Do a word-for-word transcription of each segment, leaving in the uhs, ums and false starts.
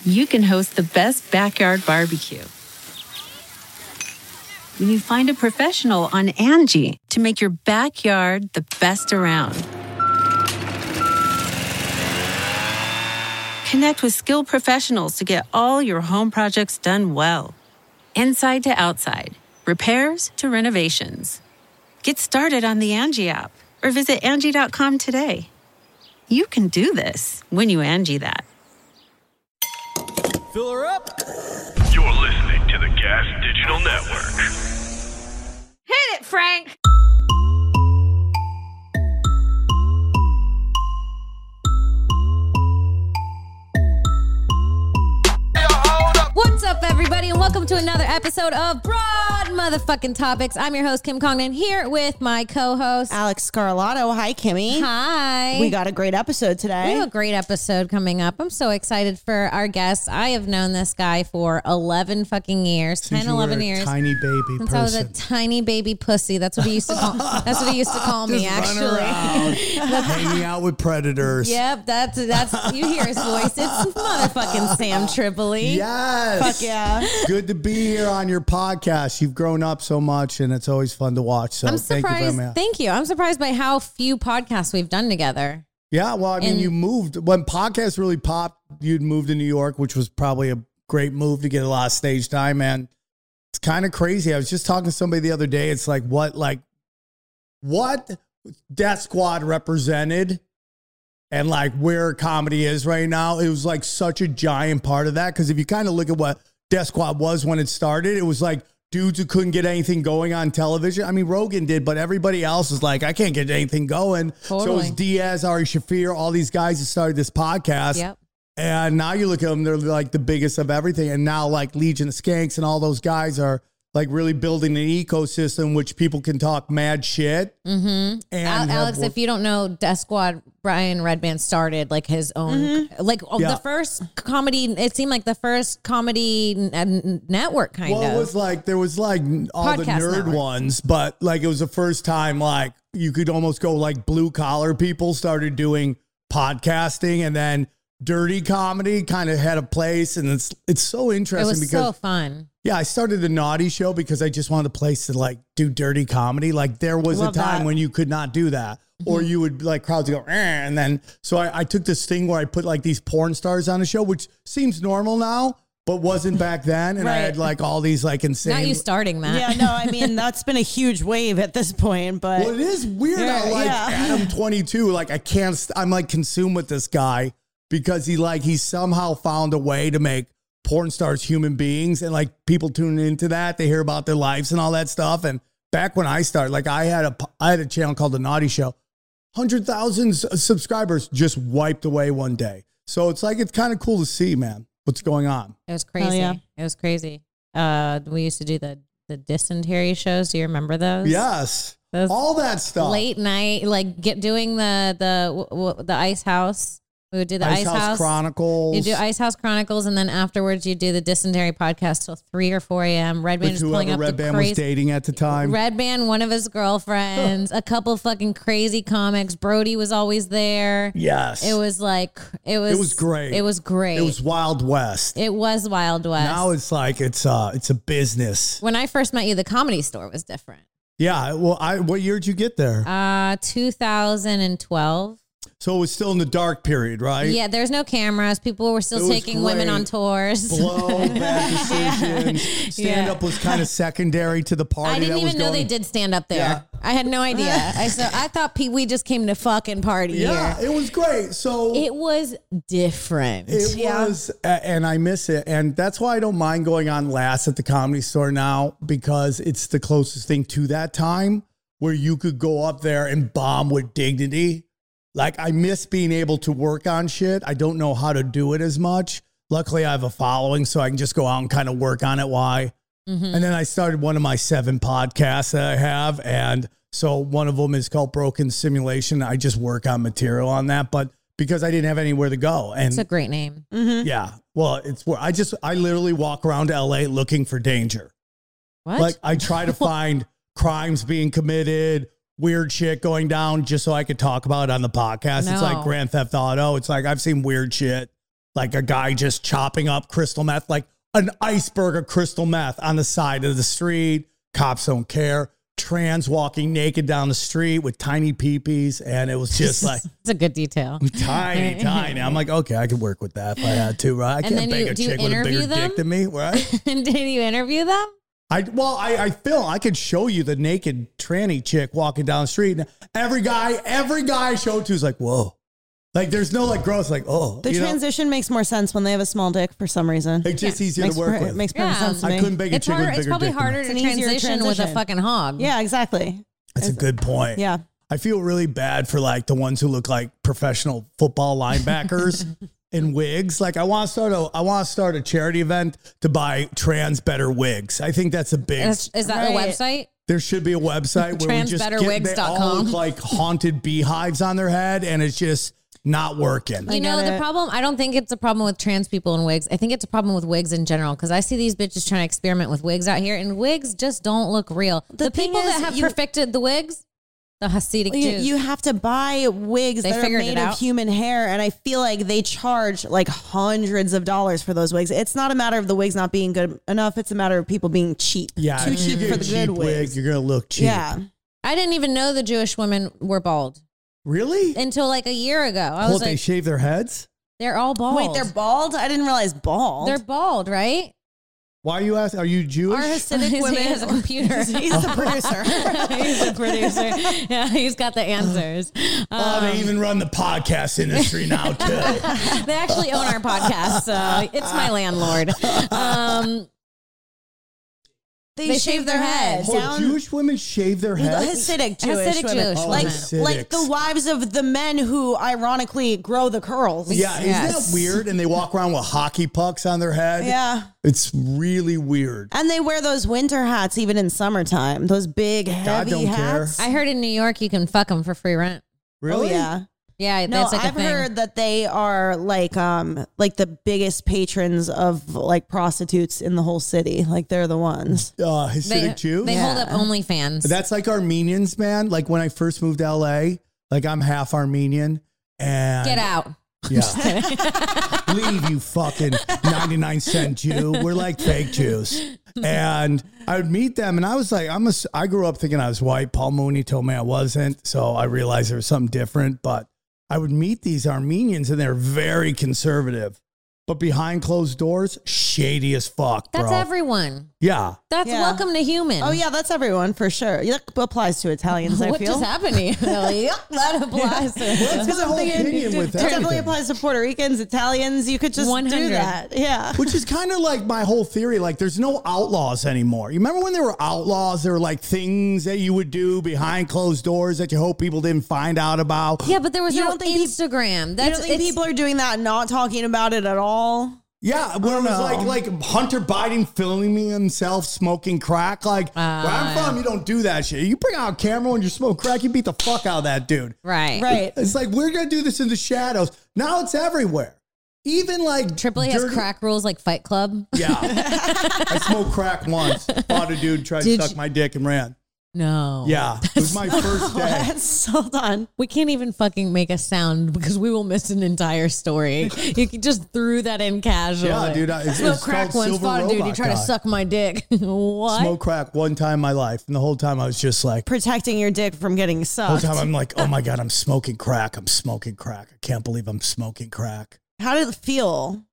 you can host the best backyard barbecue. When you find a professional on Angie to make your backyard the best around. Connect with skilled professionals to get all your home projects done well. Inside to outside, repairs to renovations. Get started on the Angie app or visit Angie dot com today. You can do this when you Angie that. Fill her up. You're listening to the Gas Digital Network. Hit it, Frank. What's up, everybody, and welcome to another episode of Broad Motherfucking Topics. I'm your host, Kim Congdon, here with my co-host, Alex Scarlato. Hi, Kimmy. Hi. We got a great episode today. We have a great episode coming up. I'm so excited for our guest. I have known this guy for eleven fucking years, Since ten, you were eleven a years. Tiny baby Since person. I was a tiny baby pussy. That's what he used to call. That's what he used to call me. Just Actually, run around, hanging out with predators. Yep, that's that's. You hear his voice. It's motherfucking Sam Tripoli. Yes. Fuck yeah. Good to be here on your podcast. You've grown up so much, and it's always fun to watch. So I'm thank surprised. you very much. Thank you. I'm surprised by how few podcasts we've done together. Yeah, well, I mean, And- you moved when podcasts really popped. You'd moved to New York, which was probably a great move to get a lot of stage time. And it's kind of crazy. I was just talking to somebody the other day. It's like what, like, what Death Squad represented. And like where comedy is right now, it was like such a giant part of that. Because if you kind of look at what Death Squad was when it started, it was like dudes who couldn't get anything going on television. I mean, Rogan did, but everybody else was like, I can't get anything going. Totally. So it was Diaz, Ari Shaffir, all these guys that started this podcast. Yep. And now you look at them, they're like the biggest of everything. And now like Legion of Skanks and all those guys are like really building an ecosystem which people can talk mad shit. Mm-hmm. And Al- have Alex, work- if you don't know, Death Squad, Brian Redband started like his own, Mm-hmm. like oh, Yeah. the first comedy. It seemed like the first comedy n- n- network kind well, of. it was like there was like all the Podcast nerd network. ones, but like it was the first time like you could almost go like blue collar people started doing podcasting, and then dirty comedy kind of had a place, and it's it's so it interesting was because so fun. yeah, I started the Naughty Show because I just wanted a place to like do dirty comedy. Like there was a Love time that. when you could not do that. Or you would like crowds go, eh, and then so I, I took this thing where I put like these porn stars on the show, which seems normal now, but wasn't back then. And I Right. had like all these like insane. Not you starting that. Yeah, no, I mean, that's been a huge wave at this point, but Well, it is weird. Yeah, how, like yeah. Adam twenty-two, like I can't. St- I'm like consumed with this guy because he like he somehow found a way to make porn stars human beings, and like people tune into that, they hear about their lives and all that stuff. And back when I started, like I had a I had a channel called The Naughty Show. one hundred thousand subscribers just wiped away one day. So it's like, it's kind of cool to see, man, what's going on. It was crazy. yeah. It was crazy. Uh, we used to do the the dysentery shows. Do you remember those? Yes. Those All that stuff. late night, like get doing the the w- w- the Ice House. We would do the Ice, Ice House Chronicles. You do Ice House Chronicles, and then afterwards you do the dysentery podcast till three or four a.m. Red Band With is pulling whoever up Red the Band was crazy. dating at the time. Red Band, one of his girlfriends, a couple fucking crazy comics. Brody was always there. Yes. It was like it was. It was great. It was great. It was Wild West. It was Wild West. Now it's like it's uh it's a business. When I first met you, the Comedy Store was different. Yeah. Well, I what year did you get there? Uh, two thousand twelve. So it was still in the dark period, right? Yeah, there's no cameras. People were still It was taking women great. on tours. Blow, bad decisions. Stand up was kind of secondary to the party. I didn't that was even know going. they did stand up there. Yeah. I had no idea. I so I thought Pete, we just came to fucking party Yeah, here. it was great. So It was different. It was, a- and I miss it. And that's why I don't mind going on last at the Comedy Store now, because it's the closest thing to that time where you could go up there and bomb with dignity. Like, I miss being able to work on shit. I don't know how to do it as much. Luckily, I have a following, so I can just go out and kind of work on it. Why? Mm-hmm. And then I started one of my seven podcasts that I have. And so one of them is called Broken Simulation. I just work on material on that. But because I didn't have anywhere to go. And It's a great name. yeah, well, it's where I just, I literally walk around L A looking for danger. What? Like, I try to find crimes being committed, weird shit going down just so I could talk about it on the podcast. It's No. like Grand Theft Auto. It's like, I've seen weird shit. like a guy just chopping up crystal meth, like an iceberg of crystal meth on the side of the street. Cops don't care. Trans walking naked down the street with tiny peepees, and it was just like it's a good detail. tiny, tiny. I'm like, okay, I could work with that if I had to, right? I And can't then beg you- a do you chick with a interview bigger them? dick than me, right? And did you interview them? I well, I, I feel I could show you the naked tranny chick walking down the street. And every guy, every guy I show it to is like, whoa. Like there's no like growth, like, oh. The you know? transition makes more sense when they have a small dick for some reason. It's just easier makes to work per- with. Makes perfect Yeah. sense to I me. couldn't beg a It's chick with a harder. bigger It's probably dick than me. harder It's to an easier transition with a transition. fucking hog. Yeah, exactly. That's a good point. Yeah. I feel really bad for like the ones who look like professional football linebackers in wigs. Like I want to start a I want to start a charity event to buy trans better wigs. I think that's a big. Is, is that Right. the website? There should be a website where we just get transbetterwigs they dot all com. look like haunted beehives on their head, and it's just not working. You know, get the it. problem, I don't think it's a problem with trans people and wigs. I think it's a problem with wigs in general because I see these bitches trying to experiment with wigs out here and wigs just don't look real. The, The thing people that is, have you- perfected the wigs, the Hasidic You, Jews. you have to buy wigs They that are figured made it of out. human hair, and I feel like they charge like hundreds of dollars for those wigs. It's not a matter of the wigs not being good enough; it's a matter of people being cheap. Yeah, too if you cheap get for a the cheap good wig, wigs. you're gonna look cheap. Yeah, I didn't even know the Jewish women were bald Really? until like a year ago. I Well, was they like, shave their heads? they're all bald. wait, they're bald. I didn't realize bald. They're bald, right? Why are you asking? Are you Jewish? Our Hasidic He women. has a computer. He's the producer. He's a producer. Yeah, he's got the answers. Oh, they even run the podcast industry now too. They actually own our podcast, so it's my landlord. Um, they shave their heads. Oh, Down- Jewish women shave their heads? Hasidic Jewish Hasidic women. Jewish like, women. like the Hasidics. wives of the men who ironically grow the curls. Yeah, isn't Yes. that weird? And they walk around with hockey pucks on their head. Yeah. It's really weird. And they wear those winter hats even in summertime. Those big, heavy don't care. hats. I heard in New York you can fuck them for free rent. Really? Oh, yeah. Yeah, No, that's like a I've thing. heard that they are like um like the biggest patrons of like prostitutes in the whole city. Like they're the ones. Uh, Hasidic they, Jew? They hold Yeah. up OnlyFans. That's like Armenians, man. Like when I first moved to L A, like I'm half Armenian. And Get out. Yeah. Leave, you fucking ninety-nine cent Jew. We're like fake Jews. And I would meet them and I was like, I'm a, I grew up thinking I was white. Paul Mooney told me I wasn't. So I realized there was something different. But I would meet these Armenians and they're very conservative. But behind closed doors, shady as fuck, bro. That's everyone. Yeah. That's Yeah. welcome to human. Oh yeah, that's everyone for sure. That applies to Italians, I What feel. just happened to you? Yep, that applies. Well, that's Because my I'm whole thinking opinion with it definitely everything. applies to Puerto Ricans, Italians. You could just one hundred. do that. Yeah. Which is kind of like my whole theory. Like, there's no outlaws anymore. You remember when there were outlaws? There were like things that you would do behind closed doors that you hope people didn't find out about. Yeah, but there was You no don't think peop- Instagram. You That's don't think it's- people are doing that and not talking about it at all? Yeah, when it was know. like like Hunter Biden filming himself smoking crack. Like, where I'm from, you don't do that shit. You bring out a camera when you smoke crack, you beat the fuck out of that dude. right. Right. It's like, we're going to do this in the shadows. Now it's everywhere. Even like Triple A has dirty- crack rules like Fight Club. Yeah. I smoked crack once. Fought a dude, tried Did to suck you- my dick and ran. No. Yeah. It was my first day. That's so done. We can't even fucking make a sound because we will miss an entire story. You can just threw that in casually. Yeah, dude, I- it's- Smoke it's crack called once, Silver fought a dude. Robot You try to Guy. suck my dick. What? Smoke crack one time in my life. And the whole time I was just like, Protecting your dick from getting the whole sucked. time I'm like, oh my God, I'm smoking crack. I'm smoking crack. I can't believe I'm smoking crack. How did it feel?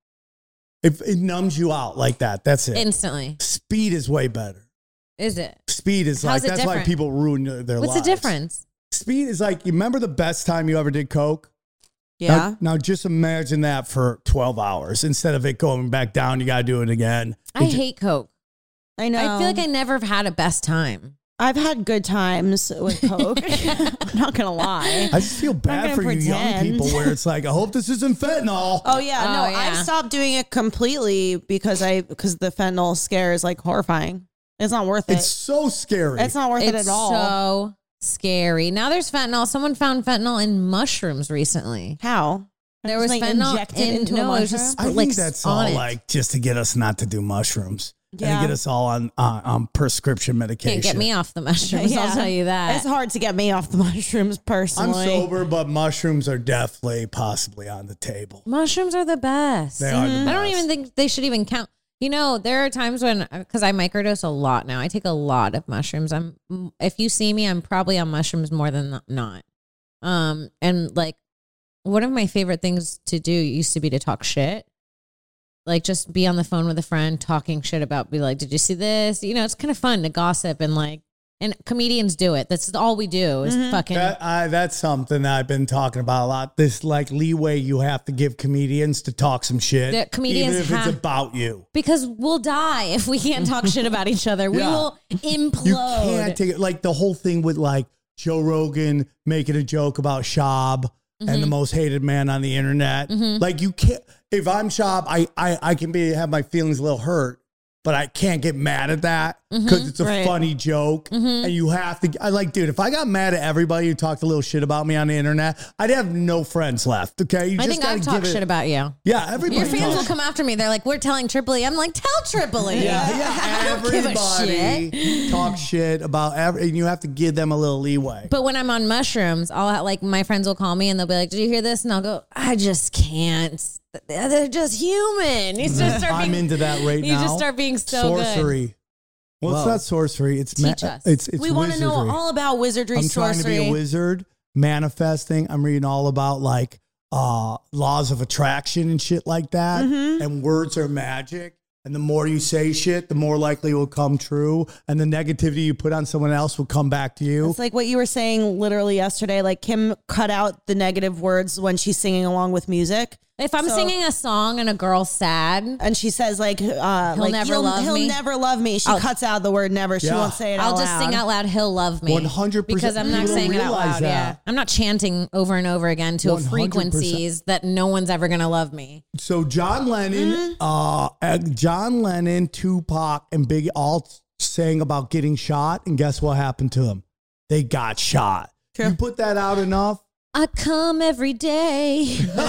It, it numbs you out like that. That's it. Instantly. Speed is way better. Is it? Speed is How's like, it that's why different? people ruin their, their What's lives. the difference? Speed is like, you remember the best time you ever did Coke? Yeah. Now, now just imagine that for twelve hours. Instead of it going back down, you got to do it again. I It ju- hate Coke. I know. I feel like I never have had a best time. I've had good times with Coke. I'm not going to lie. I just feel bad gonna for you young pretend. people where it's like, I hope this isn't fentanyl. Oh yeah, Oh, no, yeah. I stopped doing it completely because I because the fentanyl scare is like horrifying. It's not worth it. It's so scary. It's not worth it It's at all. so scary. Now there's fentanyl. Someone found fentanyl in mushrooms recently. How? There Just, was like, fentanyl injected in, into a no, it was mushroom? just I like think that's on all it. like just to get us not to do mushrooms. Yeah. and get us all on uh, on prescription medication. Can't get me off the mushrooms. I'll tell you that. It's hard to get me off the mushrooms I'm personally. sober, but mushrooms are definitely possibly on the table. Mushrooms are the best. They are the I don't best. even think they should even count. You know, there are times when, because I microdose a lot now. I take a lot of mushrooms. I'm, if you see me, I'm probably on mushrooms more than not. Um, and like, one of my favorite things to do used to be to talk shit. Like, just be on the phone with a friend talking shit about, be like, did you see this? You know, it's kind of fun to gossip and like, and comedians do it. That's all we do is Mm-hmm. fucking. That, I, that's something that I've been talking about a lot. This like leeway you have to give comedians to talk some shit, That comedians even if have- it's about you. Because we'll die if we can't talk shit about each other. We Yeah. will implode. You can't take it like the whole thing with like Joe Rogan making a joke about Shab Mm-hmm. and the most hated man on the internet. Like you can't. If I'm Shab, I I I can be have my feelings a little hurt, but I can't get mad at that because it's a Right. funny joke, and you have to. I like, dude. If I got mad at everybody who talked a little shit about me on the internet, I'd have no friends left. Okay, you I just think gotta I've give talked it- shit about you. Yeah, everybody. Your fans will talks- come after me. They're like, we're telling Tripoli. I'm like, tell Tripoli. Yeah, yeah. I don't give a Everybody talk shit about every, and you have to give them a little leeway. But when I'm on mushrooms, I'll have, like, my friends will call me and they'll be like, did you hear this? And I'll go, I just can't. They're just human. You just start I'm being, into that right you now. just start being so good. sorcery. Well, it's Whoa. not sorcery. It's Teach us. It's it's we want to know wizardry. all about wizardry, I'm trying sorcery. to be a wizard, manifesting. I'm reading all about like uh laws of attraction and shit like that. Mm-hmm. And words are magic. And the more you say shit, the more likely it will come true. And the negativity you put on someone else will come back to you. It's like what you were saying literally yesterday. Like Kim cut out the negative words when she's singing along with music. If I'm So- singing a song and a girl's sad, And she says like, uh, He'll like never he'll, love he'll me. never love me. She I'll- cuts out the word never. She Yeah. won't say it I'll out just loud. sing out loud, he'll love me. one hundred percent. Because I'm not People saying it out realize loud. Yeah. that. I'm not chanting over and over again to one hundred percent. frequencies that no one's ever going to love me. So John Lennon, Mm-hmm. uh, uh, John Lennon, Tupac, and Biggie all saying about getting shot, and guess what happened to them? They got shot. You put that out enough. I come every day.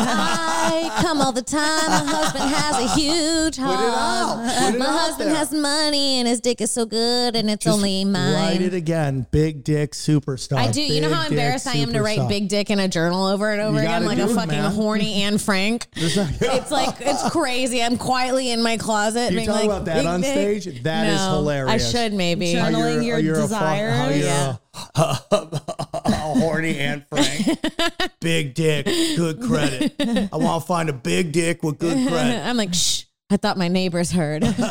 I come all the time. My husband has a huge Put it out. hog. Put it My out husband there. has money and his dick is so good and it's Just only Write it mine. again. Big dick superstar. I do. You know Big how dick embarrassed I am to write superstar. big dick in a journal over and over You again, gotta like do a it, fucking man. horny Anne Frank. It's like, it's crazy. I'm quietly in my closet. You being talk like, about that big on dick. stage? That is No, hilarious. I should maybe. Sure. How Channeling you're- your how you're a fu- desires. how you're Yeah. a, a horny Anne Frank. Big dick, good credit. I want to find a big dick with good credit. I'm like, shh. I thought my neighbors heard. um,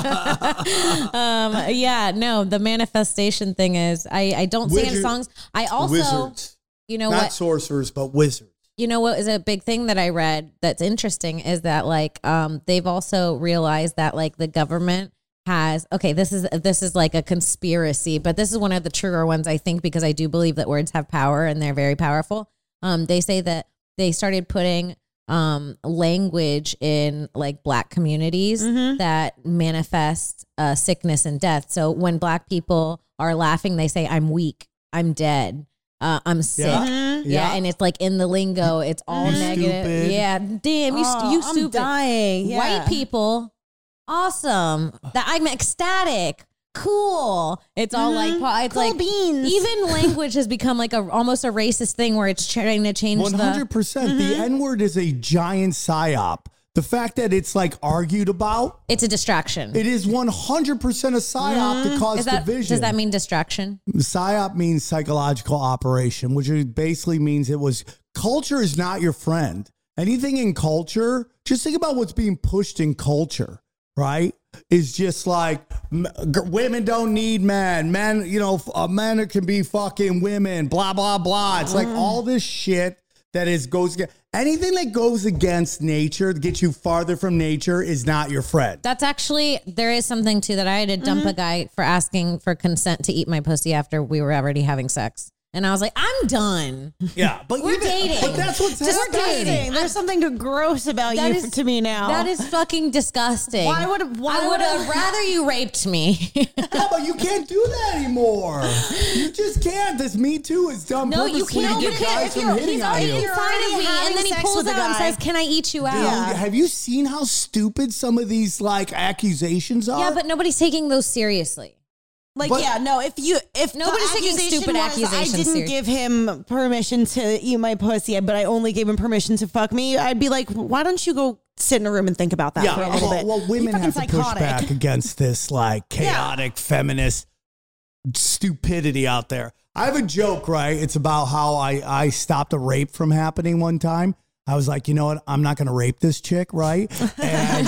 yeah, no, the manifestation thing is I, I don't sing in Wizard- songs. I also, Wizards. you know Not what? sorcerers, but wizards. You know what is a big thing that I read that's interesting is that like um they've also realized that like the government has okay this is this is like a conspiracy, but this is one of the truer ones I think because I do believe that words have power and they're very powerful. Um they say that they started putting um language in like black communities that manifest uh sickness and death. So when black people are laughing they say I'm weak, I'm dead. Uh, I'm sick. Yeah. Yeah. Yeah. and it's like in the lingo, it's all You negative. stupid. Yeah, damn, you, Oh, you I'm stupid. dying. Yeah. White people, awesome. That I'm ecstatic, cool. It's all like it's Cool like beans. even language has become like a almost a racist thing where it's trying to change One hundred the. percent. The N word is a giant psyop. The fact that it's like argued about, It's a distraction. it is one hundred percent a psyop to cause Is that, division. does that mean distraction? Psyop means psychological operation, which is- basically means it was culture is not your friend. Anything in culture, just think about what's being pushed in culture, right? Is just like m- g- women don't need men. Men, you know, f- uh, men can be fucking women, blah, blah, blah. It's like all this shit that is goes against anything that goes against nature, to get you farther from nature, is not your friend. That's actually, there is something too that I had to dump a guy for asking for consent to eat my pussy after we were already having sex. And I was like, I'm done. Yeah, but We're you, dating. But that's what's Just happening. dating. There's something gross about That you is- to me now. That is fucking disgusting. Why would- why I would would I- have rather you raped me. Yeah, but you can't do that anymore. You just can't. This Me Too is done No, you purposely can't. to You get can't. guys If from you're, hitting he's on already you. inside of me, having and then he sex pulls with a out and guy. says, "Can I eat you out?" Dude, have you seen how stupid some of these like accusations are? Yeah, but nobody's taking those seriously. Like, But- yeah, no, if you, if Nobody's the taking accusation stupid was, accusations I didn't serious. give him permission to eat my pussy, but I only gave him permission to fuck me, I'd be like, why don't you go sit in a room and think about that yeah, for a little well, bit? well, You're women fucking have to push psychotic. back against this like chaotic feminist stupidity out there. I have a joke, right? It's about how I, I stopped a rape from happening one time. I was like, you know what? I'm not going to rape this chick, right? And,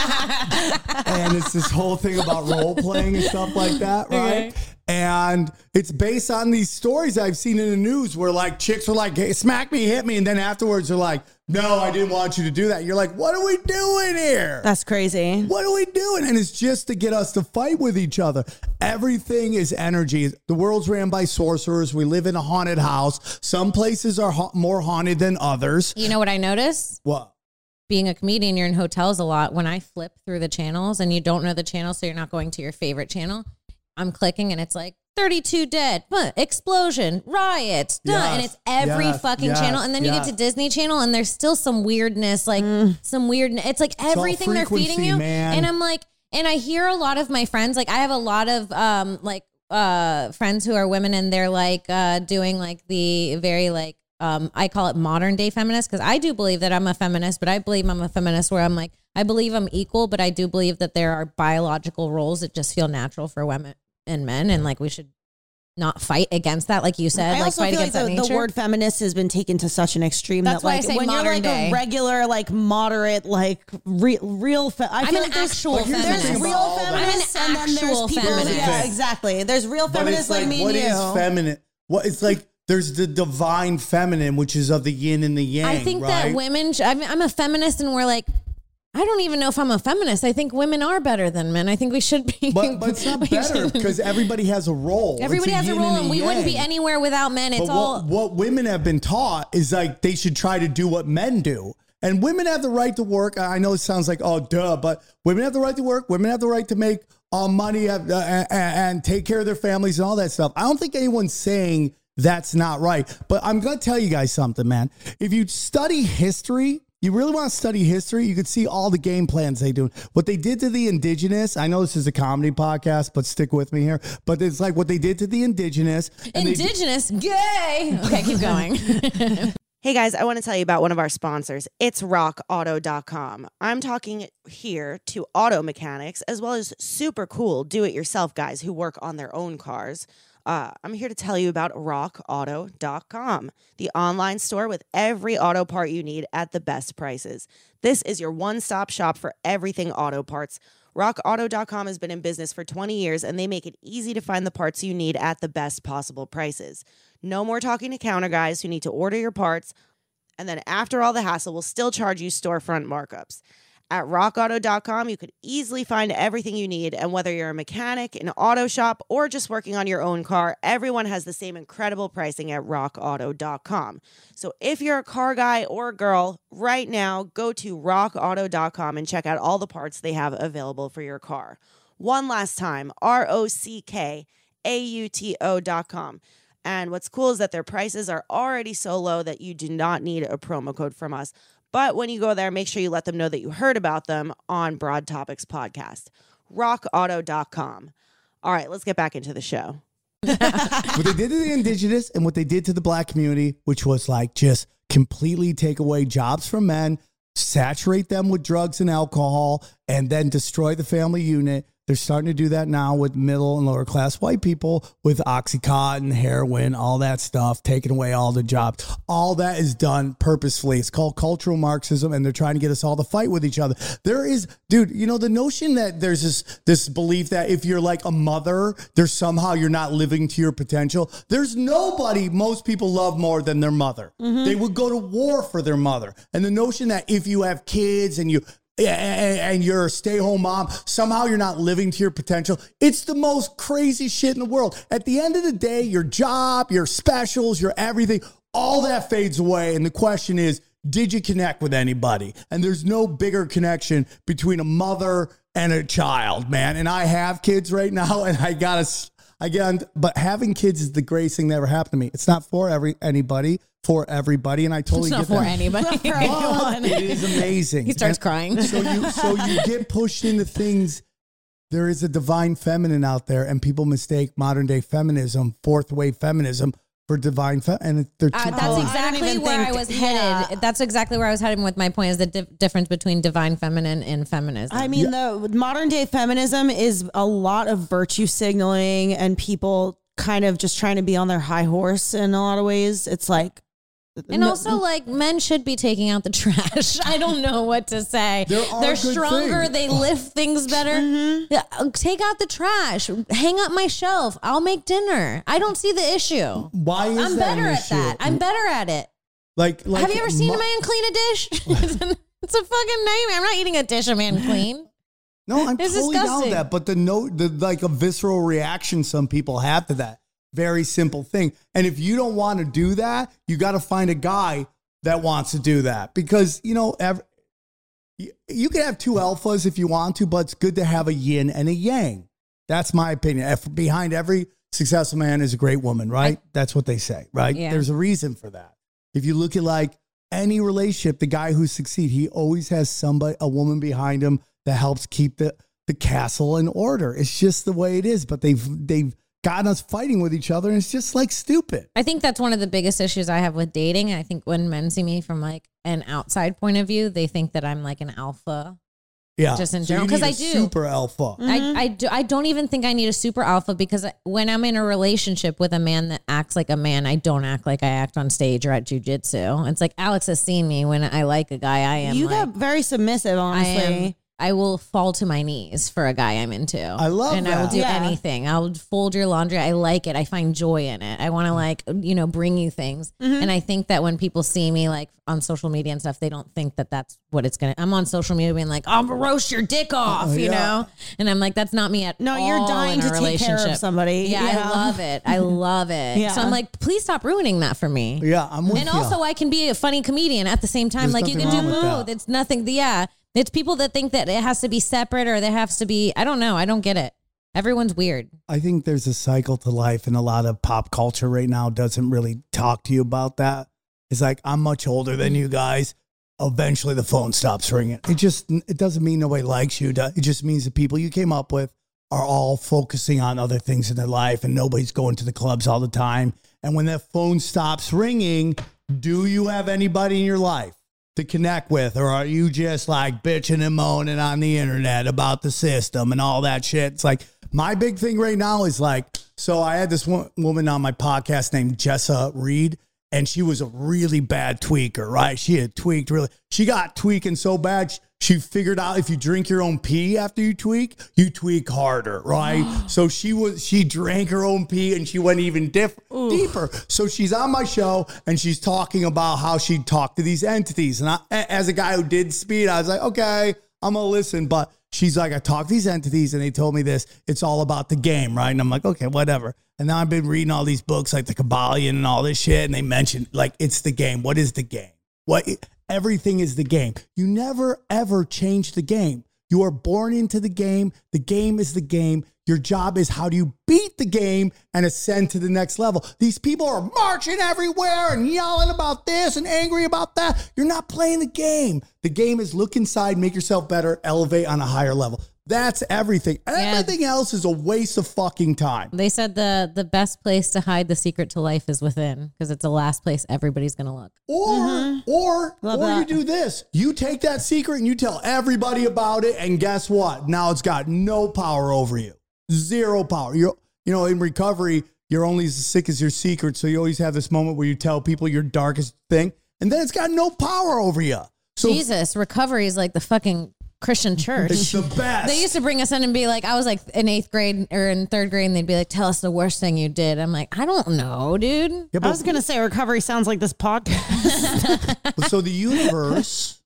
and it's this whole thing about role playing and stuff like that, right? Okay. And it's based on these stories I've seen in the news where like chicks are like, hey, smack me, hit me. And then afterwards they're like, no, I didn't want you to do that. You're like, what are we doing here? That's crazy. What are we doing? And it's just to get us to fight with each other. Everything is energy. The world's ran by sorcerers. We live in a haunted house. Some places are ha- more haunted than others. You know what I notice? What? Being a comedian, you're in hotels a lot. When I flip through the channels and you don't know the channel, so you're not going to your favorite channel, I'm clicking and it's like thirty-two dead, huh, explosion, riots, duh, Yes, and it's every yes, fucking yes, channel. And then you yes. get to Disney Channel and there's still some weirdness, like some weird. It's like all everything they're feeding frequency, you. man. And I'm like, and I hear a lot of my friends, like I have a lot of um like uh friends who are women and they're like uh doing like the very like um I call it modern day feminist because I do believe that I'm a feminist, but I believe I'm a feminist where I'm like I believe I'm equal, but I do believe that there are biological roles that just feel natural for women and men, and like we should not fight against that, like you said, I like also fight feel like against that the, nature. the word feminist has been taken to such an extreme That's that why I like say when you're modern like day. a regular, like moderate, like re- real, fe- I I'm feel an like there's- actual But here's the feminist. thing There's about real all that. feminists I'm an and then there's actual people. feminist. Yeah, exactly. There's real But feminists it's like, like, me what and is you. feminine? What it's like, there's the divine feminine, which is of the yin and the yang. I think right? that women, sh- I'm, I'm a feminist, and we're like, I don't even know if I'm a feminist. I think women are better than men. I think we should be. But, but it's not we better should- because everybody has a role. everybody It's has a yin role, and and we wouldn't be yang. anywhere without men. It's But all. what, what women have been taught is like they should try to do what men do. And women have the right to work. I know it sounds like, oh, duh, but women have the right to work. Women have the right to make uh, money have, uh, and, and take care of their families and all that stuff. I don't think anyone's saying that's not right. But I'm going to tell you guys something, man. If you study history, you really want to study history, you could see all the game plans they do. What they did to the indigenous, I know this is a comedy podcast, but stick with me here. But it's like what they did to the indigenous. and they- Indigenous, gay. Okay, keep going. Hey guys, I want to tell you about one of our sponsors. It's rock auto dot com. I'm talking here to auto mechanics as well as super cool do-it-yourself guys who work on their own cars. Uh, I'm here to tell you about rock auto dot com, the online store with every auto part you need at the best prices. This is your one-stop shop for everything auto parts. rock auto dot com has been in business for twenty years, and they make it easy to find the parts you need at the best possible prices. No more talking to counter guys who need to order your parts, and then after all the hassle, will still charge you storefront markups. At rock auto dot com, you could easily find everything you need, and whether you're a mechanic, an auto shop, or just working on your own car, everyone has the same incredible pricing at rock auto dot com. So if you're a car guy or a girl, right now, go to rock auto dot com and check out all the parts they have available for your car. One last time, R O C K A U T O dot com. And what's cool is that their prices are already so low that you do not need a promo code from us. But when you go there, make sure you let them know that you heard about them on Broad Topics Podcast. rock auto dot com. All right, let's get back into the show. what they did to the indigenous and what they did to the black community, which was like just completely take away jobs from men, saturate them with drugs and alcohol, and then destroy the family unit. They're starting to do that now with middle and lower class white people with Oxycontin, heroin, all that stuff, taking away all the jobs. All that is done purposefully. It's called cultural Marxism, and they're trying to get us all to fight with each other. There is, dude, you know, the notion that there's this, this belief that if you're like a mother, there's somehow you're not living to your potential. There's nobody most people love more than their mother. Mm-hmm. They would go to war for their mother. And the notion that if you have kids and you and, and you're a stay-home mom. Somehow you're not living to your potential. It's the most crazy shit in the world. At the end of the day, your job, your specials, your everything, all that fades away. And the question is, did you connect with anybody? And there's no bigger connection between a mother and a child, man. And I have kids right now, and I gotta, again, but having kids is the greatest thing that ever happened to me. It's not for every anybody, for everybody, and I totally It's not get for that. anybody. For anyone. But it is amazing. He starts And crying. So you, so you get pushed into things. There is a divine feminine out there, and people mistake modern day feminism, fourth wave feminism, for divine fe- and they're two Uh, that's Oh, I don't exactly even where think- I was yeah. headed. That's exactly where I was heading with my point is the di- difference between divine feminine and feminism. I mean, the modern day feminism is a lot of virtue signaling and people kind of just trying to be on their high horse in a lot of ways. It's like, and no- also, like, men should be taking out the trash. I don't know what to say. There are They're good stronger. things. They lift things better. Mm-hmm. Yeah, uh, take out the trash. Hang up my shelf. I'll make dinner. I don't see the issue. Why is I'm that better an at issue? that. I'm better at it. Like, like Have you ever seen mo- a man clean a dish? It's a fucking nightmare. I'm not eating a dish a man clean. No, I'm It's totally down disgusting. with that. But the no, the like a visceral reaction some people have to that very simple thing. And if you don't want to do that, you got to find a guy that wants to do that, because you know ev- you, you can have two alphas if you want to, but it's good to have a yin and a yang. That's my opinion. If behind every successful man is a great woman, right? That's what they say, right? Yeah. There's a reason for that. If you look at like any relationship, the guy who succeeds, he always has somebody, a woman behind him that helps keep the, the castle in order. It's just the way it is. But they've they've gotten us fighting with each other, and it's just like stupid. I think that's one of the biggest issues I have with dating. I think when men see me from like an outside point of view, they think that I'm like an alpha. Yeah, Just in So general, you 'cause need I a do. super alpha. I, I, do, I don't even think I need a super alpha because when I'm in a relationship with a man that acts like a man, I don't act like I act on stage or at jujitsu. It's like Alex has seen me when I like a guy. I am you like, got very submissive, I honestly. am. I will fall to my knees for a guy I'm into. I love and I will that. do Yeah. anything. I'll fold your laundry. I like it. I find joy in it. I want to like, you know, bring you things. And I think that when people see me like on social media and stuff, they don't think that that's what it's going to, I'm on social media being like, I'll roast your dick off, you yeah. know? And I'm like, that's not me at No, all. you're dying in a to take care of relationship. somebody. Yeah, Yeah. I love it. I love it. Yeah. So I'm like, please stop ruining that for me. Yeah, I'm with And you. also, I can be a funny comedian at the same time. There's like you can nothing do wrong with both. that. It's nothing. Yeah, it's people that think that it has to be separate or there has to be. I don't know. I don't get it. Everyone's weird. I think there's a cycle to life, and a lot of pop culture right now doesn't really talk to you about that. It's like, I'm much older than you guys. Eventually, the phone stops ringing. It just it doesn't mean nobody likes you. It just means the people you came up with are all focusing on other things in their life, and nobody's going to the clubs all the time. And when that phone stops ringing, do you have anybody in your life to connect with, or are you just like bitching and moaning on the internet about the system and all that shit? It's like, my big thing right now is like, so I had this one woman on my podcast named Jessa Reed, and she was a really bad tweaker, right? She had tweaked really, she got tweaking so bad, she figured out if you drink your own pee after you tweak, you tweak harder, right? So she was, she drank her own pee and she went even diff- deeper. So she's on my show and she's talking about how she talked to these entities. And I, a- as a guy who did speed, I was like, okay, I'm gonna listen. But she's like, I talked to these entities and they told me this. It's all about the game, right? And I'm like, okay, whatever. And now I've been reading all these books like the Kabbalion and all this shit. And they mentioned like, it's the game. What is the game? What? Everything is the game. You never, ever change the game. You are born into the game. The game is the game. Your job is how do you beat the game and ascend to the next level. These people are marching everywhere and yelling about this and angry about that. You're not playing the game. The game is look inside, make yourself better, elevate on a higher level. That's everything. Everything else is a waste of fucking time. They said the the best place to hide the secret to life is within because it's the last place everybody's gonna look. Or, or, Love or you that. do this. You take that secret and you tell everybody about it, and guess what? Now it's got no power over you. Zero power. You're, you know, in recovery, you're only as sick as your secret. So you always have this moment where you tell people your darkest thing, and then it's got no power over you. So Jesus, recovery is like the fucking Christian church. it's the best. They used to bring us in and be like, I was like in eighth grade or in third grade, and they'd be like, tell us the worst thing you did. I'm like, I don't know, dude. Yeah, I but- was going to say recovery sounds like this podcast. so the universe,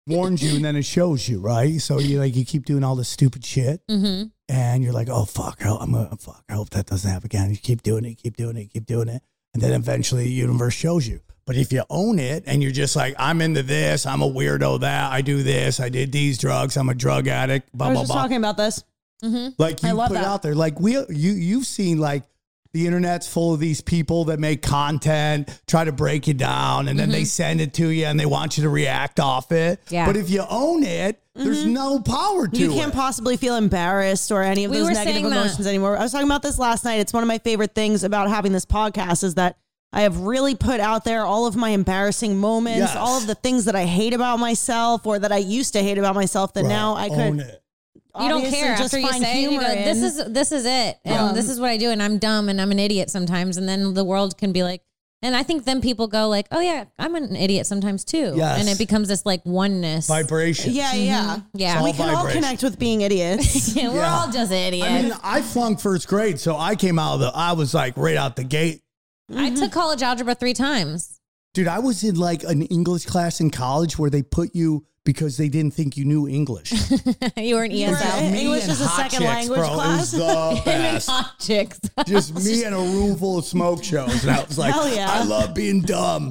warns you and then it shows you, right? So you like you keep doing all this stupid shit Mm-hmm. and you're like, oh fuck, I- I'm gonna fuck. I hope that doesn't happen again. You keep doing it, keep doing it, keep doing it, and then eventually the universe shows you. But if you own it and you're just like, I'm into this, I'm a weirdo, that I do this, I did these drugs, I'm a drug addict, blah I was blah just blah. talking about this. Mm-hmm. Like I you love put it that. out there, like we, you, you've seen like the internet's full of these people that make content, try to break you down, and then they send it to you and they want you to react off it. Yeah. But if you own it, there's no power to You it. can't possibly feel embarrassed or any of We those were negative saying that. emotions anymore. I was talking about this last night. It's one of my favorite things about having this podcast is that I have really put out there all of my embarrassing moments, Yes. all of the things that I hate about myself or that I used to hate about myself that Right. now I own could it. You don't obviously care just after you find say it, you humor go, this in. is this is it, and Um, this is what I do, and I'm dumb and I'm an idiot sometimes, and then the world can be like, and I think then people go like, oh yeah, I'm an idiot sometimes too, Yes. and it becomes this like oneness. Vibration. Yeah, yeah. Yeah, all We can all vibration. connect with being idiots. Yeah, we're Yeah. all just idiots. I mean, I flunked first grade, so I came out of the, I was like right out the gate. I took college algebra three times. Dude, I was in like an English class in college where they put you because they didn't think you knew English. You were an E S Right. L. Me English and is a hot second chicks, language bro. class. It was the best. Hot chicks. Just me and a room full of smoke shows. And I was like, Hell yeah. I love being dumb.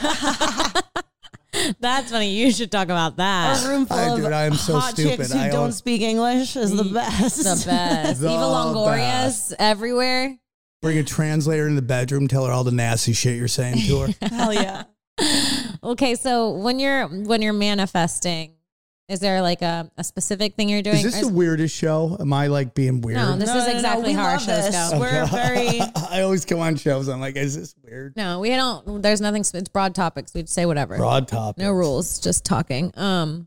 That's funny. You should talk about that. A room full I- of dude, I am so hot stupid. chicks who I don't always- speak English is the best. The best. The Eva Longoria's best. everywhere. Bring a translator in the bedroom, tell her all the nasty shit you're saying to her. Hell yeah. Okay, so when you're when you're manifesting, is there like a, a specific thing you're doing? Is this Or the weirdest show? Am I like being weird? No, this No, is no, no, exactly we how our love shows this. go. We're very. I always come on shows. I'm like, is this weird? No, we don't. There's nothing. It's broad topics. We'd say whatever. Broad topic. No rules. Just talking. Um,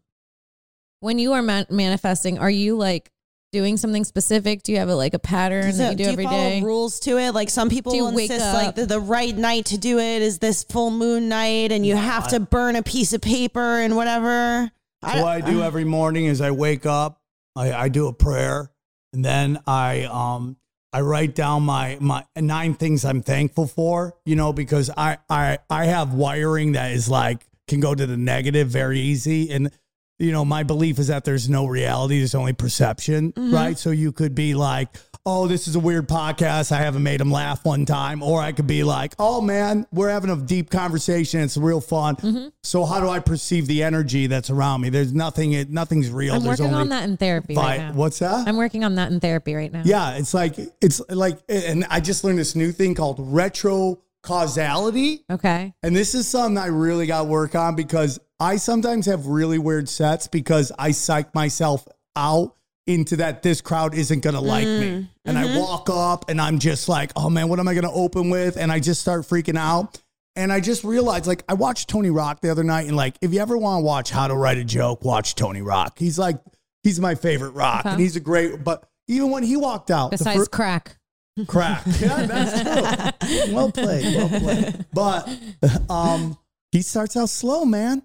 when you are man- manifesting, are you like doing something specific? Do you have a, like a pattern So, that you do, do you every follow day? rules to it? Like some people Do you will wake insist up? like the, the right night to do it is this full moon night and you have to burn a piece of paper and whatever. So what I do every morning is I wake up, I, I do a prayer, and then I um I write down my my nine things I'm thankful for, you know, because I I I have wiring that is like can go to the negative very easy. And you know, my belief is that there's no reality, there's only perception, right? So you could be like, oh, this is a weird podcast. I haven't made them laugh one time. Or I could be like, oh man, we're having a deep conversation. It's real fun. So how do I perceive the energy that's around me? There's nothing, it, nothing's real. I'm There's working only on that in therapy right vi- now. What's that? I'm working on that in therapy right now. Yeah, it's like, it's like, and I just learned this new thing called retro causality. Okay. And this is something I really got to work on because I sometimes have really weird sets because I psych myself out into that this crowd isn't going to like me. And I walk up and I'm just like, oh man, what am I going to open with? And I just start freaking out. And I just realized, like, I watched Tony Rock the other night. And like, if you ever want to watch How to Write a Joke, watch Tony Rock. He's like, he's my favorite rock. Okay. And he's a great, but even when he walked out, the Besides fir- crack. crack. Yeah, that's true. Well played, well played. But um, he starts out slow, man.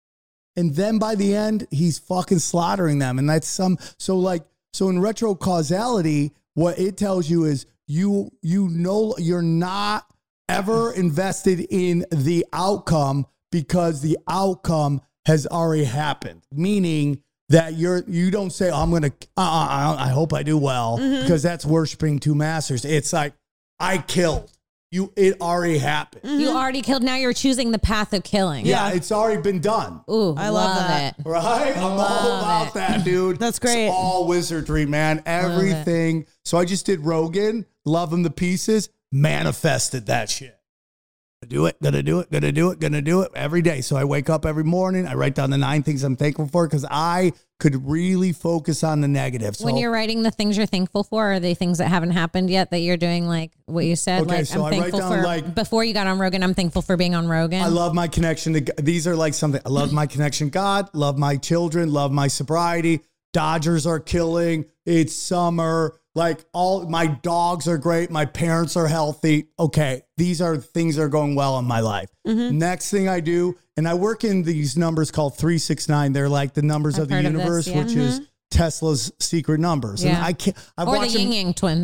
And then by the end, he's fucking slaughtering them. And that's some, so like, so in retro causality, what it tells you is you, you know, you're not ever invested in the outcome because the outcome has already happened. Meaning that you're, you don't say, oh, I'm going to, uh, uh, I hope I do well because that's worshiping two masters. It's like, I killed you. It already happened. You already killed. Now you're choosing the path of killing. Yeah, it's already been done. Ooh, I love that. it. Right? I'm all Love about it. that, dude. That's great. It's all wizardry, man. Everything. So I just did Rogan, love him to pieces, manifested that shit. Gonna do it, gonna do it, gonna do it, gonna do it every day. So I wake up every morning, I write down the nine things I'm thankful for because I could really focus on the negative. So When you're writing the things you're thankful for, are they things that haven't happened yet that you're doing like what you said? Okay, like so I I'm write thankful down, for like- before you got on Rogan, I'm thankful for being on Rogan. I love my connection to God. These are like something. I love my connection to God, love my children, love my sobriety. Dodgers are killing. It's summer. Like all my dogs are great. My parents are healthy. Okay. These are things that are going well in my life. Mm-hmm. Next thing I do, and I work in these numbers called three six nine. They're like the numbers I've of the heard of this, universe, yeah. which is Tesla's secret numbers. Yeah. And I can't, I've or the watched Yin them- Yang twins.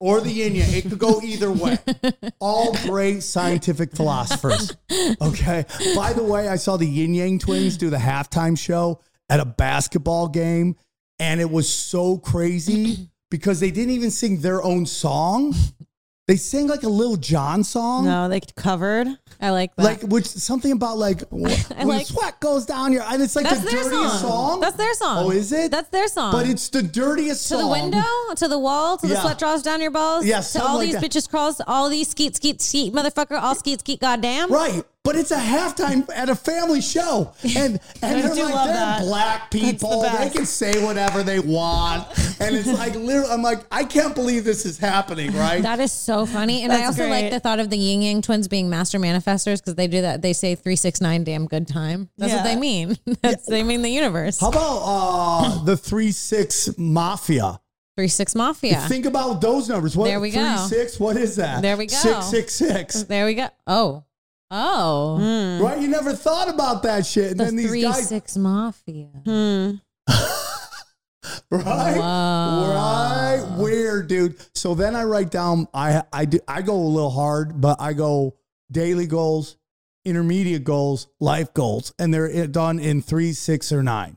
or the yin yang. It could go either way. All great scientific philosophers. Okay. By the way, I saw the Yin Yang Twins do the halftime show at a basketball game, and it was so crazy because they didn't even sing their own song. They sang like a Lil Jon song. No, they covered. I like that. Like, which something about like when like- sweat goes down your, and it's like That's the their dirtiest song. song. That's their song. Oh, is it? That's their song. But it's the dirtiest to song. the window, to the wall, to the Yeah. sweat draws down your balls. Yeah, to something all like these that. bitches crawls, all these skeet, skeet, skeet, motherfucker, all skeet, skeet, goddamn. Right. But it's a halftime at a family show. And, and I they're do like, love they're that. black That's the people. They best. can say whatever they want. And it's like, literally, I'm like, I can't believe this is happening, right? That is so funny. And I That's also like great. the thought of the Yin Yang Twins being master manifestors because they do that. They say three six nine damn good time. That's what Yeah. they mean. That's they mean the universe. How about uh, the three six Mafia? Three six Mafia. Think about those numbers. What, There we go. three six, what is that? There we go. six six six. There we go. Oh. Oh. Right? You never thought about that shit. And The then these three guys, six Mafia. right? Wow. Right? Weird, dude. So then I write down, I, I, do, I go a little hard, but I go daily goals, intermediate goals, life goals. And they're done in three, six, or nine.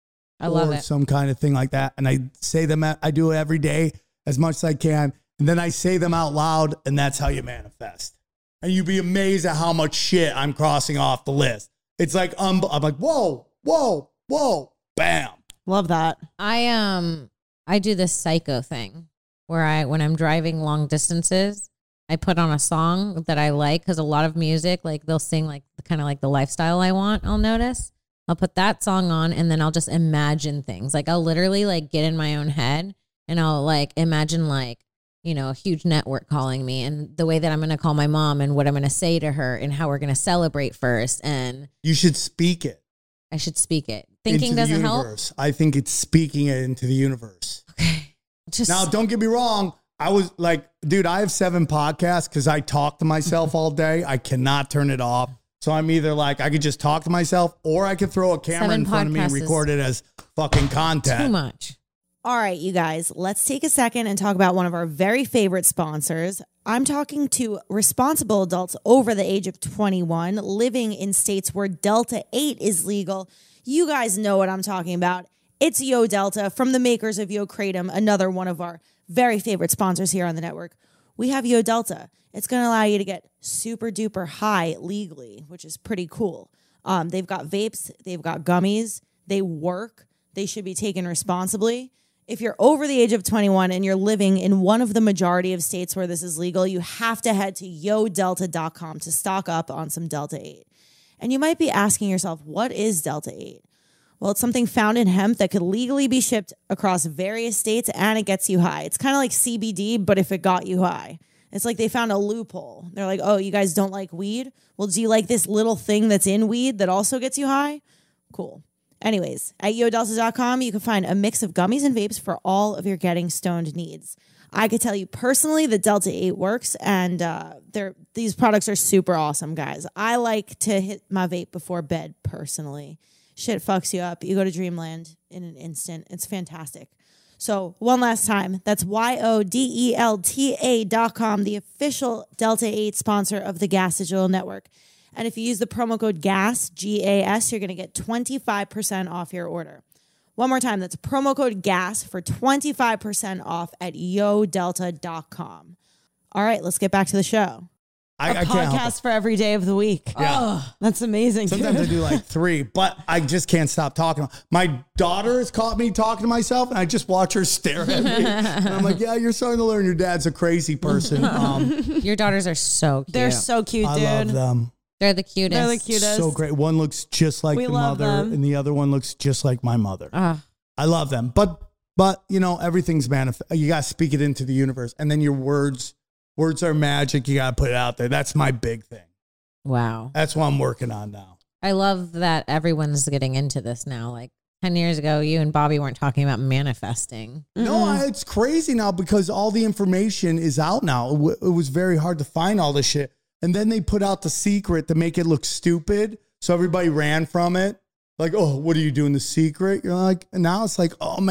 I love or it. some kind of thing like that. And I say them, I do it every day as much as I can. And then I say them out loud, and that's how you manifest. And you'd be amazed at how much shit I'm crossing off the list. It's like, um, I'm like, whoa, whoa, whoa, bam. Love that. I um I do this psycho thing where I when I'm driving long distances, I put on a song that I like because a lot of music, like they'll sing like kind of like the lifestyle I want, I'll notice. I'll put that song on and then I'll just imagine things. Like I'll literally like get in my own head and I'll like imagine like, you know, a huge network calling me and the way that I'm going to call my mom and what I'm going to say to her and how we're going to celebrate first. And You should speak it. I should speak it. Thinking into the doesn't help. universe. I think it's speaking it into the universe. Okay. Just Now, don't get me wrong. I was like, dude, I have seven podcasts because I talk to myself all day. I cannot turn it off. So I'm either like, I could just talk to myself or I could throw a camera Seven in front of me and podcasts is record it as fucking content. too much. All right, you guys, let's take a second and talk about one of our very favorite sponsors. I'm talking to responsible adults over the age of twenty-one living in states where Delta eight is legal. You guys know what I'm talking about. It's Yo Delta from the makers of Yo Kratom, another one of our very favorite sponsors here on the network. We have Yo Delta. It's going to allow you to get super duper high legally, which is pretty cool. Um, they've got vapes, they've got gummies, they work, they should be taken responsibly. If you're over the age of twenty-one and you're living in one of the majority of states where this is legal, you have to head to yo delta dot com to stock up on some Delta eight. And you might be asking yourself, what is Delta eight? Well, it's something found in hemp that could legally be shipped across various states and it gets you high. It's kind of like C B D, but if it got you high. It's like they found a loophole. They're like, oh, you guys don't like weed? Well, do you like this little thing that's in weed that also gets you high? Cool. Anyways, at yo delta dot com, you can find a mix of gummies and vapes for all of your getting stoned needs. I could tell you personally that Delta eight works, and uh, they're, these products are super awesome, guys. I like to hit my vape before bed, personally. Shit fucks you up. You go to dreamland in an instant. It's fantastic. So one last time, that's Y O D E L T A dot com, the official Delta eight sponsor of the Gas Digital Network. And if you use the promo code GAS, G A S, you're going to get twenty-five percent off your order. One more time, that's promo code GAS for twenty-five percent off at yo delta dot com. All right, let's get back to the show. I, A I can't help it. podcast for every day of the week. Yeah. That's amazing. Sometimes I dude. do like three, but I just can't stop talking. My daughter has caught me talking to myself, and I just watch her stare at me. And I'm like, yeah, you're starting to learn your dad's a crazy person. Um, Your daughters are so cute. They're so cute, dude. I love them. They're the cutest. They're the cutest. So great. One looks just like We the love mother, them. and the other one looks just like my mother. Ah, I love them. But, but you know, everything's manifest. You got to speak it into the universe. And then your words, words are magic. You got to put it out there. That's my big thing. wow. That's what I'm working on now. I love that everyone's getting into this now. Like ten years ago, you and Bobby weren't talking about manifesting. No, I, it's crazy now because all the information is out now. It, w- it was very hard to find all this shit. And then they put out The Secret to make it look stupid. So everybody ran from it. Like, oh, what are you doing? The Secret? You're like, and now it's like, oh man,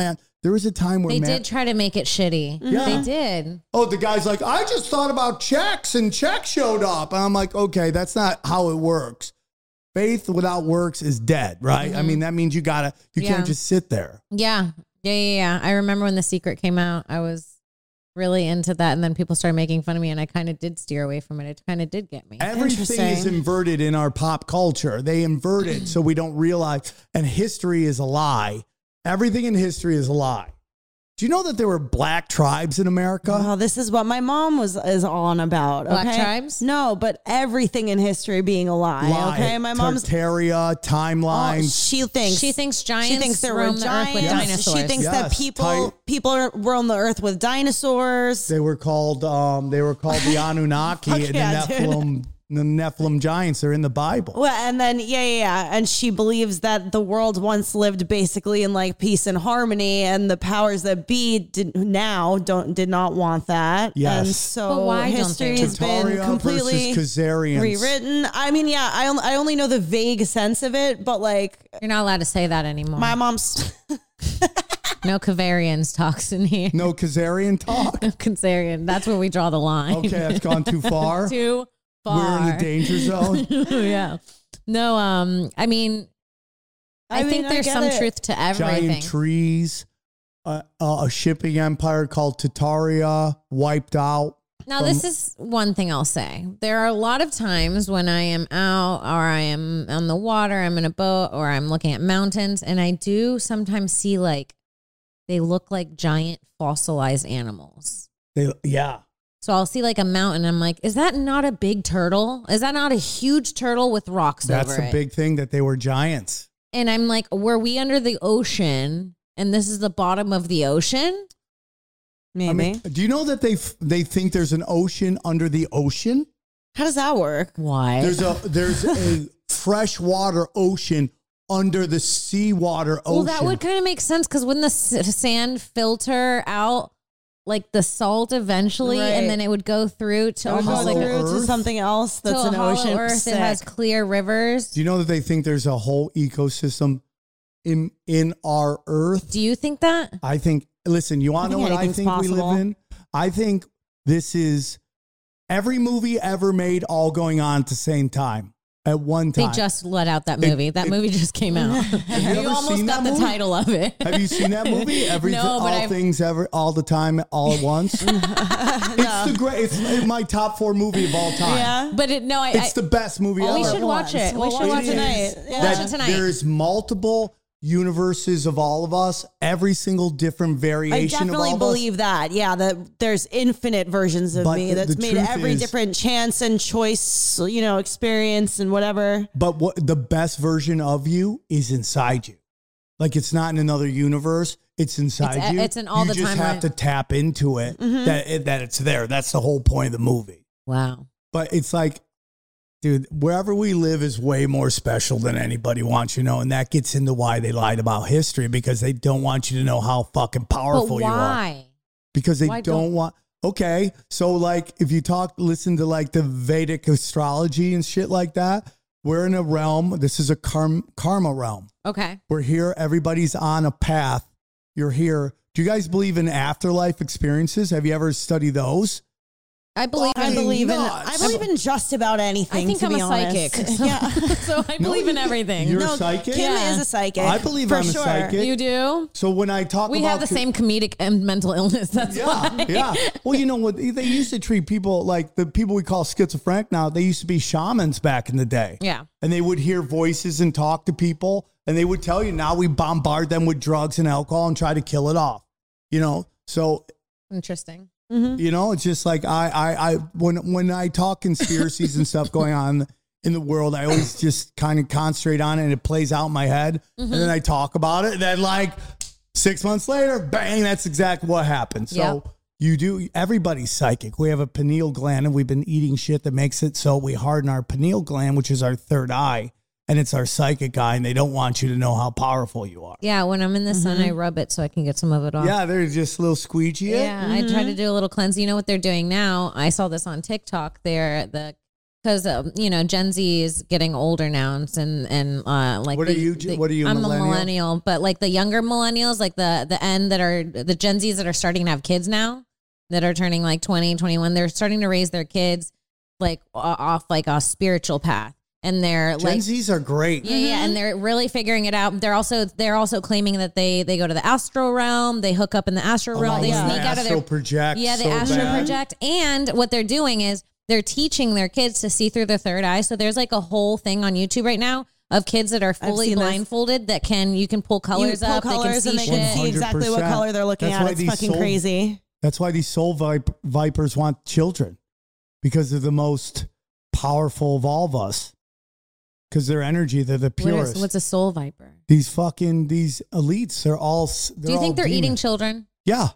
There was a time where They man- did try to make it shitty. Yeah. They did. Oh, the guy's like, I just thought about checks and checks showed up. And I'm like, okay, that's not how it works. Faith without works is dead, right? Mm-hmm. I mean, that means you gotta, you Yeah. can't just sit there. Yeah. Yeah, yeah, yeah. I remember when The Secret came out, I was really into that. And then people started making fun of me and I kind of did steer away from it. It kind of did get me. Everything is Interesting. inverted in our pop culture. They invert it so we don't realize. And history is a lie. Everything in history is a lie. Do you know that there were black tribes in America? Oh, this is what my mom was is on about. Black okay? tribes? No, but everything in history being a lie. Lie. Okay, my mom's Tartaria, oh, timelines. she thinks She thinks giants She thinks there were roam the earth giants. with Yes. dinosaurs. She thinks that Yes. people Tight. people are- roam the earth with dinosaurs. They were called um, they were called the Anunnaki and yeah, the dude. Nephilim. The Nephilim giants are in the Bible. Well, and then yeah, yeah, yeah, and she believes that the world once lived basically in like peace and harmony, and the powers that be did now don't did not want that. Yes. and so But why don't they history want has been Tartaria completely versus Khazarians. rewritten. I mean, yeah, I only, I only know the vague sense of it, but like You're not allowed to say that anymore. my mom's. no Kavarians talks in here. No Khazarian talk. No Kazarian. That's where we draw the line. Okay, that's gone too far. Too far. We're in the danger zone. yeah. No, um, I mean, I, I mean, think I there's get some it. truth to everything. Giant trees. Uh, uh, a shipping empire called Tartaria wiped out. Now, this is one thing I'll say. There are a lot of times when I am out or I am on the water, I'm in a boat, or I'm looking at mountains, and I do sometimes see like they look like giant fossilized animals. They, yeah. So I'll see like a mountain. I'm like, is that not a big turtle? Is that not a huge turtle with rocks That's over a it? big thing that they were giants. And I'm like, were we under the ocean and this is the bottom of the ocean? Maybe. I mean, do you know that they f- they think there's an ocean under the ocean? How does that work? Why? There's a there's a freshwater ocean under the seawater ocean. Well, that would kind of make sense because wouldn't the s- sand filter out like the salt eventually, Right. and then it would go through to It would almost go like a, Hollow through to Earth? something else that's to a an hollow ocean. earth. Sick. It has clear rivers. Do you know that they think there's a whole ecosystem in in our Earth? Do you think that? I think. Listen, you want to know think what I anything's think we possible. live in? I think this is every movie ever made all going on at the same time at one They time. just let out that It- movie. that it- movie just came out. you you ever almost seen got that the movie? title of it. Have you seen that movie? Every No, all but I've- things ever, all the time, all at once. It's the great. It's my top four movie of all time. Yeah. But it, no, I, It's I the best movie we ever. should watch it. We We'll should watch watch it it tonight. We'll Yeah. watch it tonight. There's multiple universes of all of us, every single different I variation of definitely all believe of us. that. Yeah, that there's infinite versions of But me the- that's the made truth every is- different chance and choice, you know, experience and whatever. But what the best version of you is inside you. Like it's not in another universe. It's inside It's- you. it's in all you the just timeline. have to tap into it that it, that it's there. That's the whole point of the movie. wow. But it's like, dude, wherever we live is way more special than anybody wants you to know. And that gets into why they lied about history, because they don't want you to know how fucking But powerful you are. why? Because they Why don't, don't- want. Okay, so like if you talk, listen to like the Vedic astrology and shit like that, we're in a realm. This is a karm, karma realm. Okay. We're here. Everybody's on a path. You're here. Do you guys believe in afterlife experiences? Have you ever studied those? I believe I in believe in nuts. I believe in just about anything. I think to I'm be a honest. psychic. So, Yeah. so I No, believe in you- everything. You're No, a psychic? Kim Yeah. is a psychic. I believe for I'm a sure. psychic. You do? So when I talk We about have the co- same comedic and mental illness. That's Yeah, why. yeah. Well, you know what? They used to treat people like the people we call schizophrenic now. They used to be shamans back in the day. Yeah. And they would hear voices and talk to people, and they would tell you, now we bombard them with drugs and alcohol and try to kill it off. You know, so Interesting. you know, it's just like I, I, I when when I talk conspiracies and stuff going on in the world, I always just kind of concentrate on it, and it plays out in my head, and then I talk about it, and then like six months later, bang, that's exactly what happened. So. Yep. You do. Everybody's psychic. We have a pineal gland, and we've been eating shit that makes it so we harden our pineal gland, which is our third eye, and it's our psychic eye. And they don't want you to know how powerful you are. Yeah, when I'm in the sun, I rub it so I can get some of it off. Yeah, they're just a little squeegee. it. Yeah, I try to do a little cleanse. You know what they're doing now? I saw this on TikTok. They're the because um, you know Gen Z is getting older now, and and uh, like What the, are you- the- what are you, I'm millennial? a millennial, but like the younger millennials, like the the end that are the Gen Zs that are starting to have kids now, that are turning like twenty, twenty-one, they're starting to raise their kids like uh, off like a spiritual path, and they're Gen like Zs are great. yeah, yeah, and they're really figuring it out. They're also they're also claiming that they they go to the astral realm, they hook up in the astral Oh, realm, they yeah. sneak The out of astral their project yeah, they so astral bad. project, and what they're doing is they're teaching their kids to see through their third eye. So there's like a whole thing on YouTube right now of kids that are fully seen this. blindfolded that can you can pull You colors pull up, colors they can and see they shit. can see exactly what one hundred percent. color they're looking That's at. why It's these fucking soul- crazy. That's why these soul vip- vipers want children, because they're the most powerful of all of us. Because their energy, they're the What is- purest. what's a soul viper? These fucking these elites, they're all. They're Do you think all they're eating demons. children? Yeah.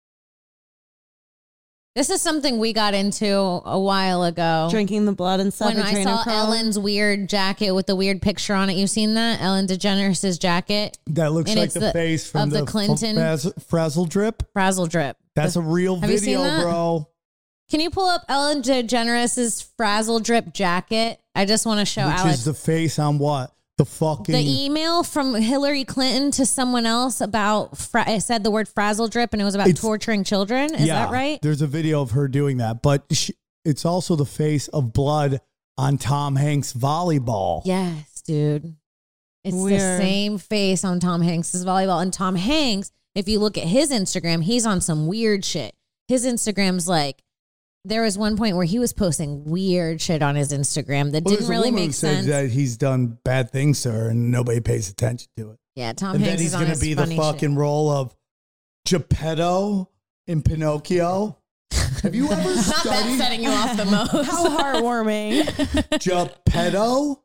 This is something we got into a while ago. Drinking the blood and stuff. When I saw adrenochrome. Ellen's weird jacket with the weird picture on it. You've seen that? Ellen DeGeneres' jacket? That looks And like it's the, the- face from of the the, Clinton- Fraz- Frazzle drip. Frazzle drip. That's The- a real Have you seen video, that? bro. Can you pull up Ellen DeGeneres' Frazzle drip jacket? I just want to show Which Alex. is the face on what? The fucking. The email from Hillary Clinton to someone else about, fra- it said the word frazzle drip and it was about It's- torturing children. Is yeah, that right? There's a video of her doing that, but she, it's also the face of blood on Tom Hanks' volleyball. Yes, dude. It's the Weird. same face on Tom Hanks' volleyball. And Tom Hanks, if you look at his Instagram, he's on some weird shit. His Instagram's like, there was one point where he was posting weird shit on his Instagram that Well, didn't there's a really woman who make says sense. that he's done bad things to her and nobody pays attention to it. Yeah, Tom and Hanks then he's is on going to his be the funny fucking shit. role of Geppetto in Pinocchio. Have you ever Not that studied setting you off the most. How heartwarming. Geppetto?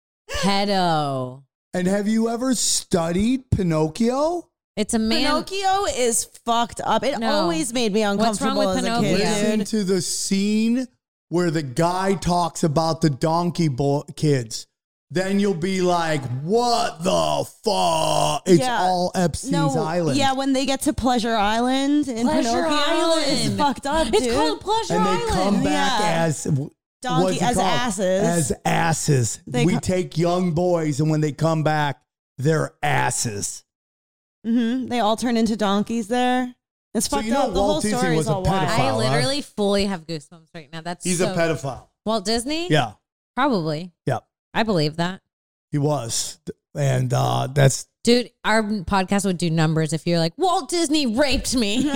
Pedo. And have you ever studied Pinocchio? It's a man. Pinocchio is fucked up. It No. always made me What's wrong uncomfortable with as a Pinocchio? kid, Listen dude. to the scene where the guy talks about the donkey bo- kids. Then you'll be like, what the fuck? It's Yeah. all Epstein's Island. Yeah, when they get to Pleasure Island in Pleasure Pinocchio, Island. it's fucked up, It's dude. called Pleasure And they Island. come back Yeah. as Donkey- what's it as called? asses. As asses. They we co- take young boys, and when they come back, they're asses. hmm They all turn into donkeys there. It's So fucked you know up. The Walt whole Disney story was is a all wild. pedophile. I right? literally fully have goosebumps right now. That's He's so- a pedophile. Walt Disney? Yeah, Probably. yeah, I believe that. he was, and uh, that's Dude, our podcast would do numbers if you're like, Walt Disney raped me.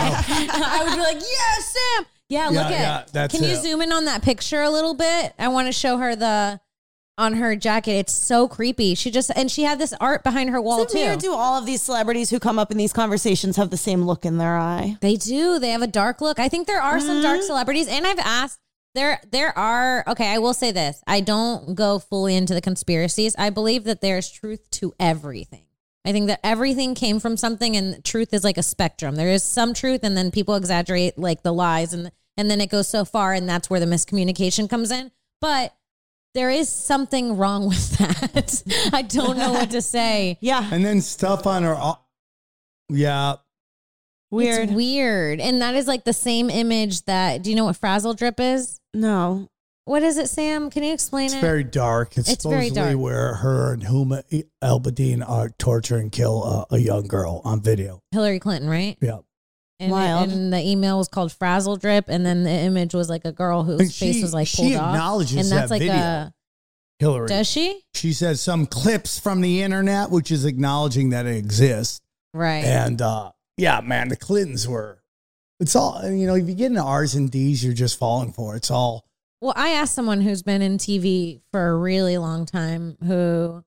I would be like, yeah, Sam. Yeah, look Yeah, at yeah, that's Can you it. zoom in on that picture a little bit? I want to show her the, on her jacket. It's so creepy. She just, and she had this art behind her wall Isn't it too. weird? Do all of these celebrities who come up in these conversations have the same look in their eye? They do. They have a dark look. I think there are some Mm-hmm. dark celebrities, and I've asked. There, there are. Okay, I will say this. I don't go fully into the conspiracies. I believe that there's truth to everything. I think that everything came from something, and truth is like a spectrum. There is some truth, and then people exaggerate like the lies, and and then it goes so far, and that's where the miscommunication comes in. But there is something wrong with that. I don't know what to say. Yeah, and then stuff on her. uh, Yeah, weird. It's weird. And that is like the same image that, do you know what frazzle drip is? No, What is it, Sam? Can you explain it's it? very dark. It's, It's very supposedly dark. where her and Huma Abedin are torture and kill a, a young girl on video. Hillary Clinton, right? Yeah, And, Wild. and the email was called frazzle drip. And then the image was like a girl whose And face she- was like she pulled off. acknowledges And that's that like video. a, Hillary. does she? She says some clips from the internet, which is acknowledging that it exists. Right. And uh, yeah, man, the Clintons were. It's all, you know, if you get into R's and D's, you're just falling for it. It's all. Well, I asked someone who's been in T V for a really long time who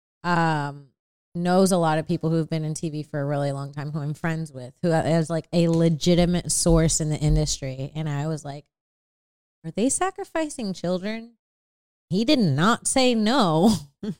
um, knows a lot of people who've been in T V for a really long time, who I'm friends with, who is like a legitimate source in the industry. And I was like, are they sacrificing children? He did not say no.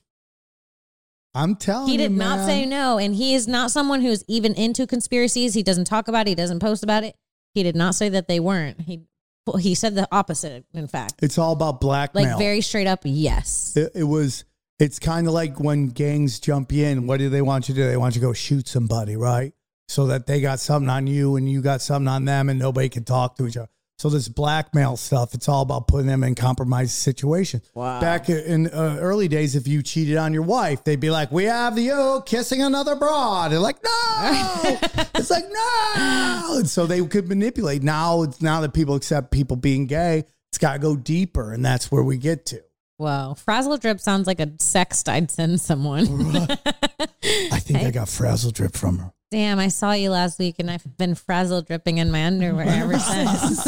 I'm telling you, He did not man. say no. And he is not someone who's even into conspiracies. He doesn't talk about it. He doesn't post about it. He did not say that they weren't. He he said the opposite, in fact. It's all about blackmail. Like very straight up, yes. It, it was. It's kind of like when gangs jump in. What do they want you to do? They want you to go shoot somebody, right? So that they got something on you and you got something on them, and nobody can talk to each other. So this blackmail stuff, it's all about putting them in compromised situations. Wow. Back in uh, early days, if you cheated on your wife, they'd be like, we have you kissing another broad. They're like, no. It's like, no. And so they could manipulate. Now, it's now that people accept people being gay, it's got to go deeper. And that's where we get to. Whoa. Frazzle drip sounds like a sext I'd send someone. I think I got frazzle drip from her. Damn, I saw you last week and I've been frazzle dripping in my underwear ever since.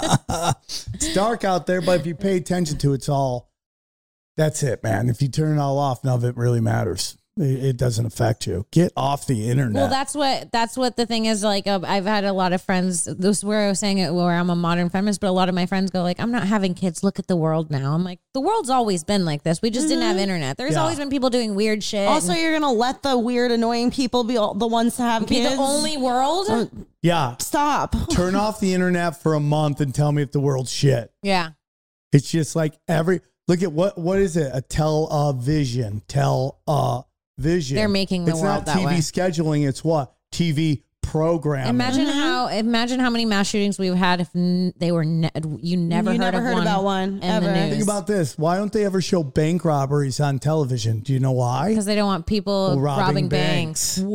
It's dark out there, but if you pay attention to it, it's all, that's it, man. If you turn it all off, none of it really matters. It, it doesn't affect you. Get off the internet. Well, that's what, that's what the thing is. Like, uh, I've had a lot of friends, this is where I was saying it, where I'm a modern feminist, but a lot of my friends go like, I'm not having kids. Look at the world now. I'm like, the world's always been like this. We just mm-hmm. didn't have internet. There's yeah. always been people doing weird shit. Also, you're going to let the weird, annoying people be all, the ones to have be kids? Be the only world? Uh, yeah. Stop. Turn off the internet for a month and tell me if the world's shit. Yeah. It's just like every, look at what, what is it? A television, tell, uh, vision. They're making the it's world that way. It's not T V scheduling. It's what? T V programming. Imagine mm-hmm. how imagine how many mass shootings we've had if n- they were ne- you never you heard, never of heard one about one in ever. the news. Think about this. Why don't they ever show bank robberies on television? Do you know why? Because they don't want people well, robbing, robbing banks. banks.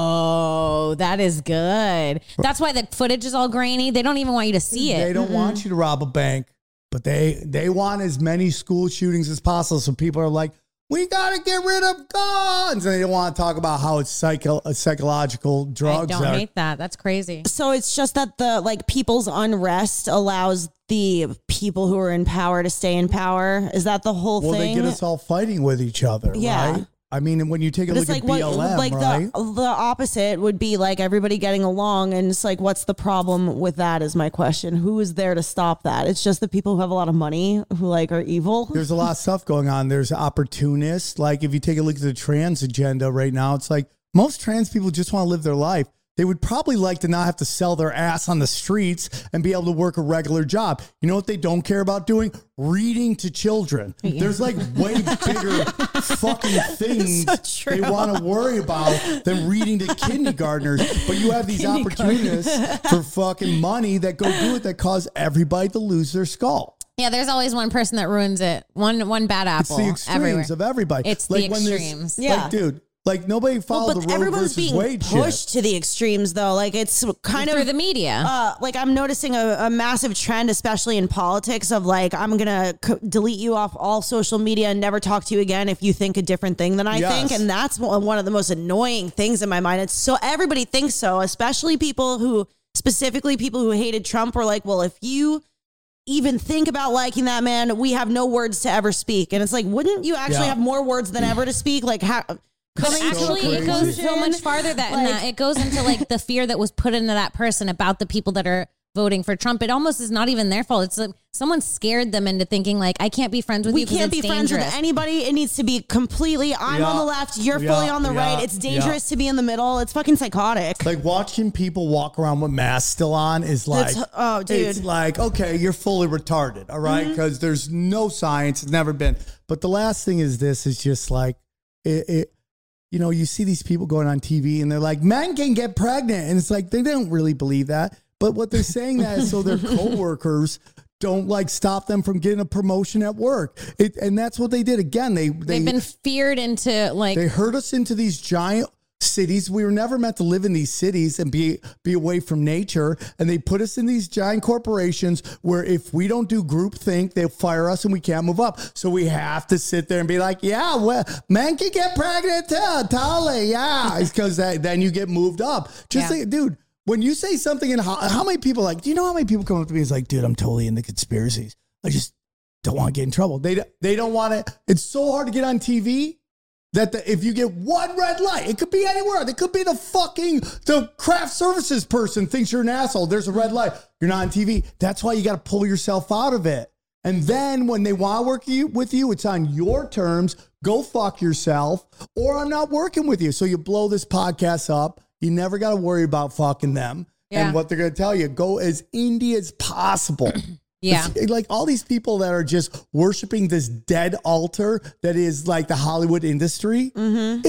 Whoa, that is good. That's why the footage is all grainy. They don't even want you to see it. They don't mm-hmm. want you to rob a bank, but they they want as many school shootings as possible. So people are like, we got to get rid of guns. And they don't want to talk about how it's psycho, uh, psychological drugs. I don't are. hate that. That's crazy. So it's just that the like people's unrest allows the people who are in power to stay in power. Is that the whole well, thing? Well, they get us all fighting with each other, yeah. right? I mean, when you take a but look like at B L M, what, like right? The, the opposite would be like everybody getting along. And it's like, what's the problem with that is my question. Who is there to stop that? It's just the people who have a lot of money who like are evil. There's a lot of stuff going on. There's opportunists. Like if you take a look at the trans agenda right now, it's like most trans people just want to live their life. They would probably like to not have to sell their ass on the streets and be able to work a regular job. You know what they don't care about doing? Reading to children. Yeah. There's like way bigger fucking things so they want to worry about than reading to kindergartners. But you have these opportunists for fucking money that go do it that cause everybody to lose their skull. Yeah, there's always one person that ruins it. One one bad apple. It's the extremes everywhere. of everybody. It's like the extremes. Yeah. Like, dude. Like nobody followed well, the Roe everyone's versus being Wade pushed shit. to the extremes, though. Like it's kind through of the media. Uh, like I'm noticing a, a massive trend, especially in politics, of like I'm gonna c- delete you off all social media and never talk to you again if you think a different thing than I yes. think. And that's one of the most annoying things in my mind. It's so everybody thinks so, especially people who, specifically people who hated Trump, were like, well, if you even think about liking that man, we have no words to ever speak. And it's like, wouldn't you actually yeah. have more words than ever to speak? Like how. But actually, so it goes so much farther than like, that. It goes into like the fear that was put into that person about the people that are voting for Trump. It almost is not even their fault. It's like someone scared them into thinking like, I can't be friends with we you. We can't be dangerous. friends with anybody. It needs to be completely, I'm yeah. on the left, you're yeah. fully on the yeah. right. It's dangerous yeah. to be in the middle. It's fucking psychotic. Like watching people walk around with masks still on is like, it's, oh, dude. It's like, okay, you're fully retarded. All right. Because mm-hmm. there's no science. It's never been. But the last thing is this is just like, it, it you know, you see these people going on T V and they're like, men can get pregnant. And it's like, they don't really believe that. But what they're saying that is so their coworkers don't like stop them from getting a promotion at work. It, and that's what they did. Again, they, they, they've been feared into like, they herd us into these giant cities. We were never meant to live in these cities and be, be away from nature. And they put us in these giant corporations where if we don't do groupthink, they'll fire us and we can't move up. So we have to sit there and be like, yeah, well, men can get pregnant too. Totally. Yeah. It's because then you get moved up. Just yeah. like, dude, when you say something in how, how many people like, do you know how many people come up to me and is like, dude, I'm totally into conspiracies. I just don't want to get in trouble. They, they don't want to. It's so hard to get on T V. That the, if you get one red light, it could be anywhere. It could be the fucking, the craft services person thinks you're an asshole. There's a red light. You're not on T V. That's why you got to pull yourself out of it. And then when they want to work you, with you, it's on your terms. Go fuck yourself or I'm not working with you. So you blow this podcast up. You never got to worry about fucking them. Yeah. And what they're going to tell you, go as indie as possible. Yeah. It's like all these people that are just worshiping this dead altar that is like the Hollywood industry. Mm-hmm. It's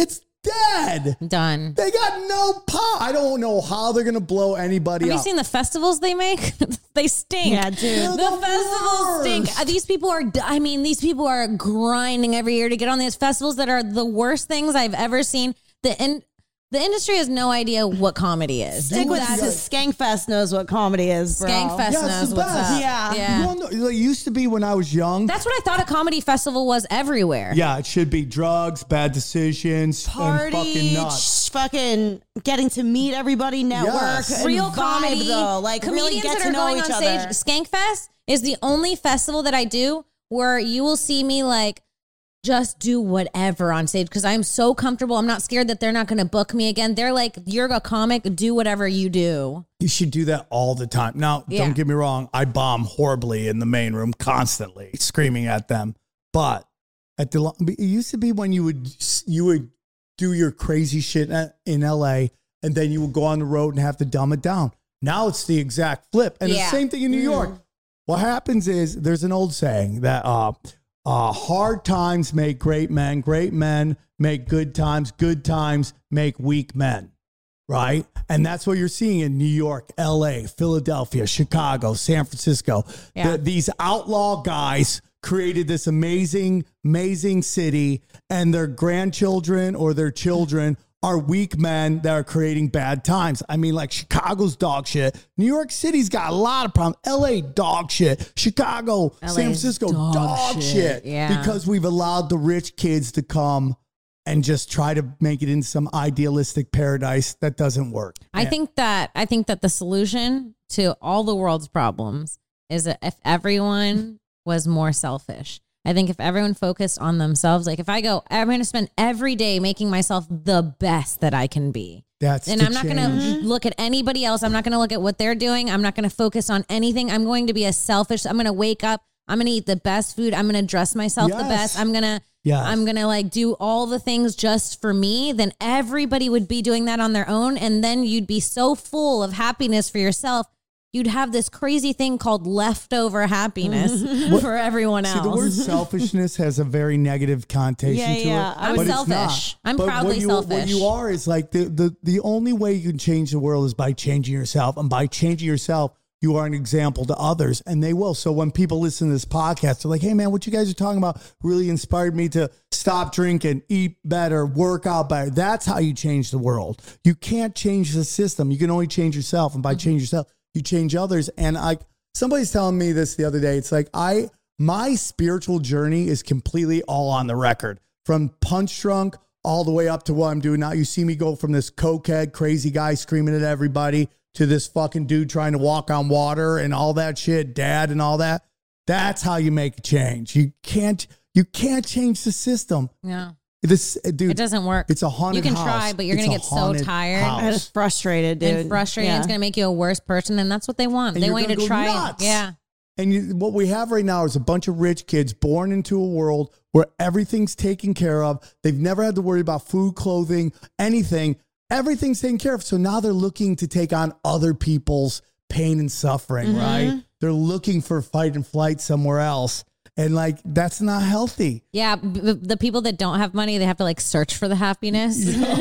dead. Done. They got no pop. I don't know how they're gonna blow anybody Have up. you seen the festivals they make? They stink. Yeah, dude. They're The, the festivals stink. worst. Uh, These people are, I mean, these people are grinding every year to get on these festivals that are the worst things I've ever seen. The in, the industry has no idea what comedy is. Stick with That's- this. Skankfest knows what comedy is, bro. Skankfest Yeah, it's knows the what's best. up. Yeah. Yeah. You all know, it used to be when I was young. That's what I thought a comedy festival was everywhere. Yeah, it should be drugs, bad decisions, and Party, fucking nuts. sh- fucking getting to meet everybody, network, Yes. and Real vibe, comedy, though. Like comedians really get that to are know going each on other. stage. Skankfest is the only festival that I do where you will see me like just do whatever on stage because I'm so comfortable. I'm not scared that they're not going to book me again. They're like, you're a comic, do whatever you do. You should do that all the time. Now, Yeah. don't get me wrong. I bomb horribly in the main room constantly, screaming at them. But at the it used to be when you would you would do your crazy shit in L A and then you would go on the road and have to dumb it down. Now it's the exact flip, and Yeah. the same thing in New York. What happens is there's an old saying that uh, uh, hard times make great men, great men make good times, good times make weak men. Right. And that's what you're seeing in New York, L A, Philadelphia, Chicago, San Francisco. Yeah. The- these outlaw guys created this amazing, amazing city, and their grandchildren or their children are weak men that are creating bad times. I mean, like Chicago's dog shit. New York City's got a lot of problems. L A dog shit. Chicago, L A's San Francisco dog dog, shit. shit. Yeah. Because we've allowed the rich kids to come and just try to make it into some idealistic paradise that doesn't work. I think that I think that the solution to all the world's problems is that if everyone was more selfish. I think if everyone focused on themselves, like if I go, I'm going to spend every day making myself the best that I can be. That's And the I'm not going change. to look at anybody else. I'm not going to look at what they're doing. I'm not going to focus on anything. I'm going to be as selfish. I'm going to wake up. I'm going to eat the best food. I'm going to dress myself the Yes. best. I'm going to Yes. I'm going to like do all the things just for me. Then everybody would be doing that on their own. And then you'd be so full of happiness for yourself. You'd have this crazy thing called leftover happiness for everyone else. See, the word selfishness has a very negative connotation Yeah, to yeah. it. I'm but it's selfish. not. I'm But proudly what you, selfish. What you are is like the, the, the only way you can change the world is by changing yourself. And by changing yourself, you are an example to others, and they will. So when people listen to this podcast, they're like, hey, man, what you guys are talking about really inspired me to stop drinking, eat better, work out better. That's how you change the world. You can't change the system. You can only change yourself. And by Mm-hmm. changing yourself, you change others. And I, somebody's telling me this the other day. It's like, I, my spiritual journey is completely all on the record, from Punch Drunk all the way up to what I'm doing now. You see me go from this cokehead, crazy guy screaming at everybody to this fucking dude trying to walk on water and all that shit, dad and all that. That's how you make a change. You can't, you can't change the system. Yeah. This dude, It doesn't work. It's a haunted You can house. try, but you're It's going a to get so haunted tired house. I'm just frustrated, dude. and frustrated. Yeah. It's going to make you a worse person. And that's what they want. And they you're want you gonna to go try. nuts. Yeah. And you, what we have right now is a bunch of rich kids born into a world where everything's taken care of. They've never had to worry about food, clothing, anything. Everything's taken care of. So now they're looking to take on other people's pain and suffering, Mm-hmm. right? They're looking for fight and flight somewhere else. And like, that's not healthy. Yeah. b- b- the people that don't have money, they have to like search for the happiness.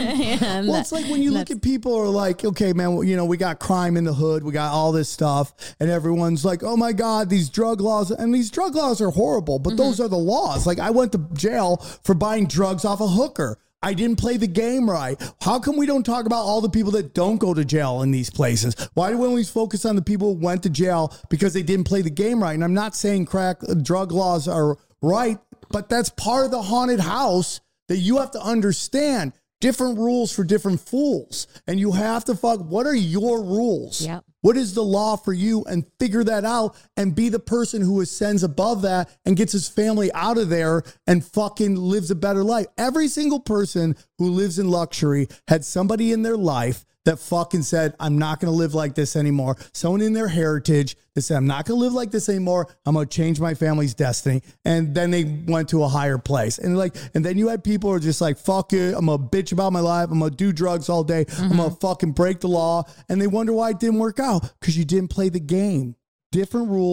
And Well, that- it's like when you look at people who are like, okay, man, well, you know, we got crime in the hood, we got all this stuff, and everyone's like, oh my God, these drug laws, and these drug laws are horrible, but those are the laws. Like, I went to jail for buying drugs off a hooker. I didn't play the game right. How come we don't talk about all the people that don't go to jail in these places? Why do we always focus on the people who went to jail because they didn't play the game right? And I'm not saying crack uh, drug laws are right, but that's part of the haunted house that you have to understand. Different rules for different fools. And you have to fuck, what are your rules? Yep. What is the law for you? And figure that out and be the person who ascends above that and gets his family out of there and fucking lives a better life. Every single person who lives in luxury had somebody in their life that fucking said, I'm not going to live like this anymore. Someone in their heritage that said, I'm not going to live like this anymore. I'm going to change my family's destiny. And then they went to a higher place. And like, and then you had people who are just like, fuck it. I'm going to bitch about my life. I'm going to do drugs all day. Mm-hmm. I'm going to fucking break the law. And they wonder why it didn't work out because you didn't play the game. Different rules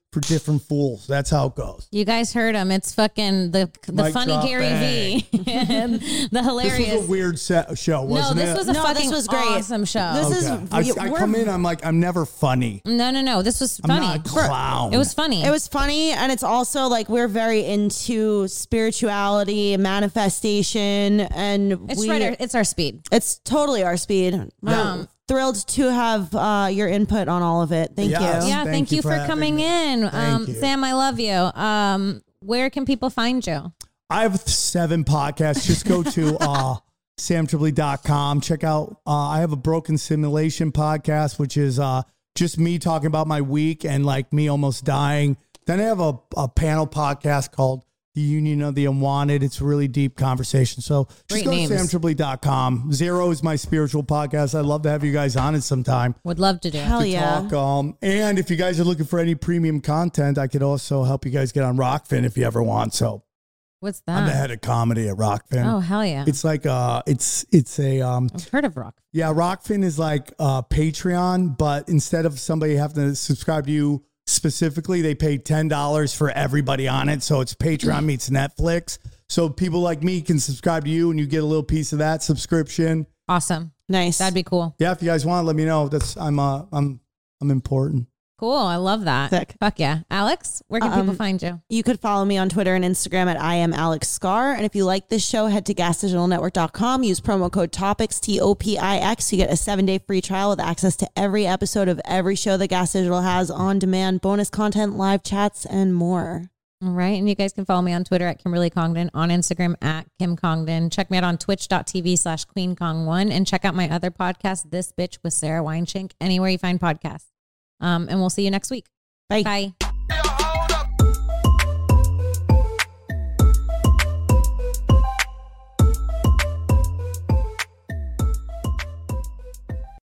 for different fools. That's how it goes. You guys heard him. It's fucking the the Mic funny drop, Gary V and the hilarious. This was a weird set show, wasn't no, this it? was a No, fucking this was great. awesome show. This Okay. is I, I we're- come in, I'm like, I'm never funny. no, no, no. This was I'm funny. not a clown. It was funny. It was funny, and it's also like we're very into spirituality, manifestation, and It's we, right. Our, it's our speed. it's totally our speed. Yeah. Um, thrilled to have uh, your input on all of it. Thank Yes. you. Yeah. Thank Thank, you you for for, having coming me. in, um, you. Sam. I love you. Um, where can people find you? I have seven podcasts. Just go to uh, sam tripoli dot com. Check out, uh, I have a Broken Simulation podcast, which is uh, just me talking about my week and like me almost dying. Then I have a, a panel podcast called The Union of the Unwanted. It's a really deep conversation. So just Great go names. to sam tripoli dot com. Zero is my spiritual podcast. I'd love to have you guys on it sometime. Would love to do. Hell to yeah. talk. Um, and if you guys are looking for any premium content, I could also help you guys get on Rockfin if you ever want. So What's I'm the that? head of comedy at Rockfin. Oh hell yeah! It's like uh it's it's a um I've heard of Rock. yeah, Rockfin is like uh Patreon, but instead of somebody having to subscribe to you specifically, they pay ten dollars for everybody on it. So it's Patreon meets Netflix. So people like me can subscribe to you and you get a little piece of that subscription. Awesome. Nice. That'd be cool. Yeah, if you guys want, let me know. That's I'm uh I'm I'm important. Cool. I love that. Sick. Fuck yeah. Alex, where can people Um, find you? You could follow me on Twitter and Instagram at I am Alex Scar. And if you like this show, head to gas digital network dot com. Use promo code TOPIX, T O P I X. You get a seven-day free trial with access to every episode of every show that Gas Digital has on demand, bonus content, live chats, and more. All right. And you guys can follow me on Twitter at Kimberly Congdon, on Instagram at Kim Congdon. Check me out on twitch.tv slash Queen Kong one and check out my other podcast, This Bitch with Sarah Weinschenk, anywhere you find podcasts. Um, and we'll see you next week. Bye. Bye.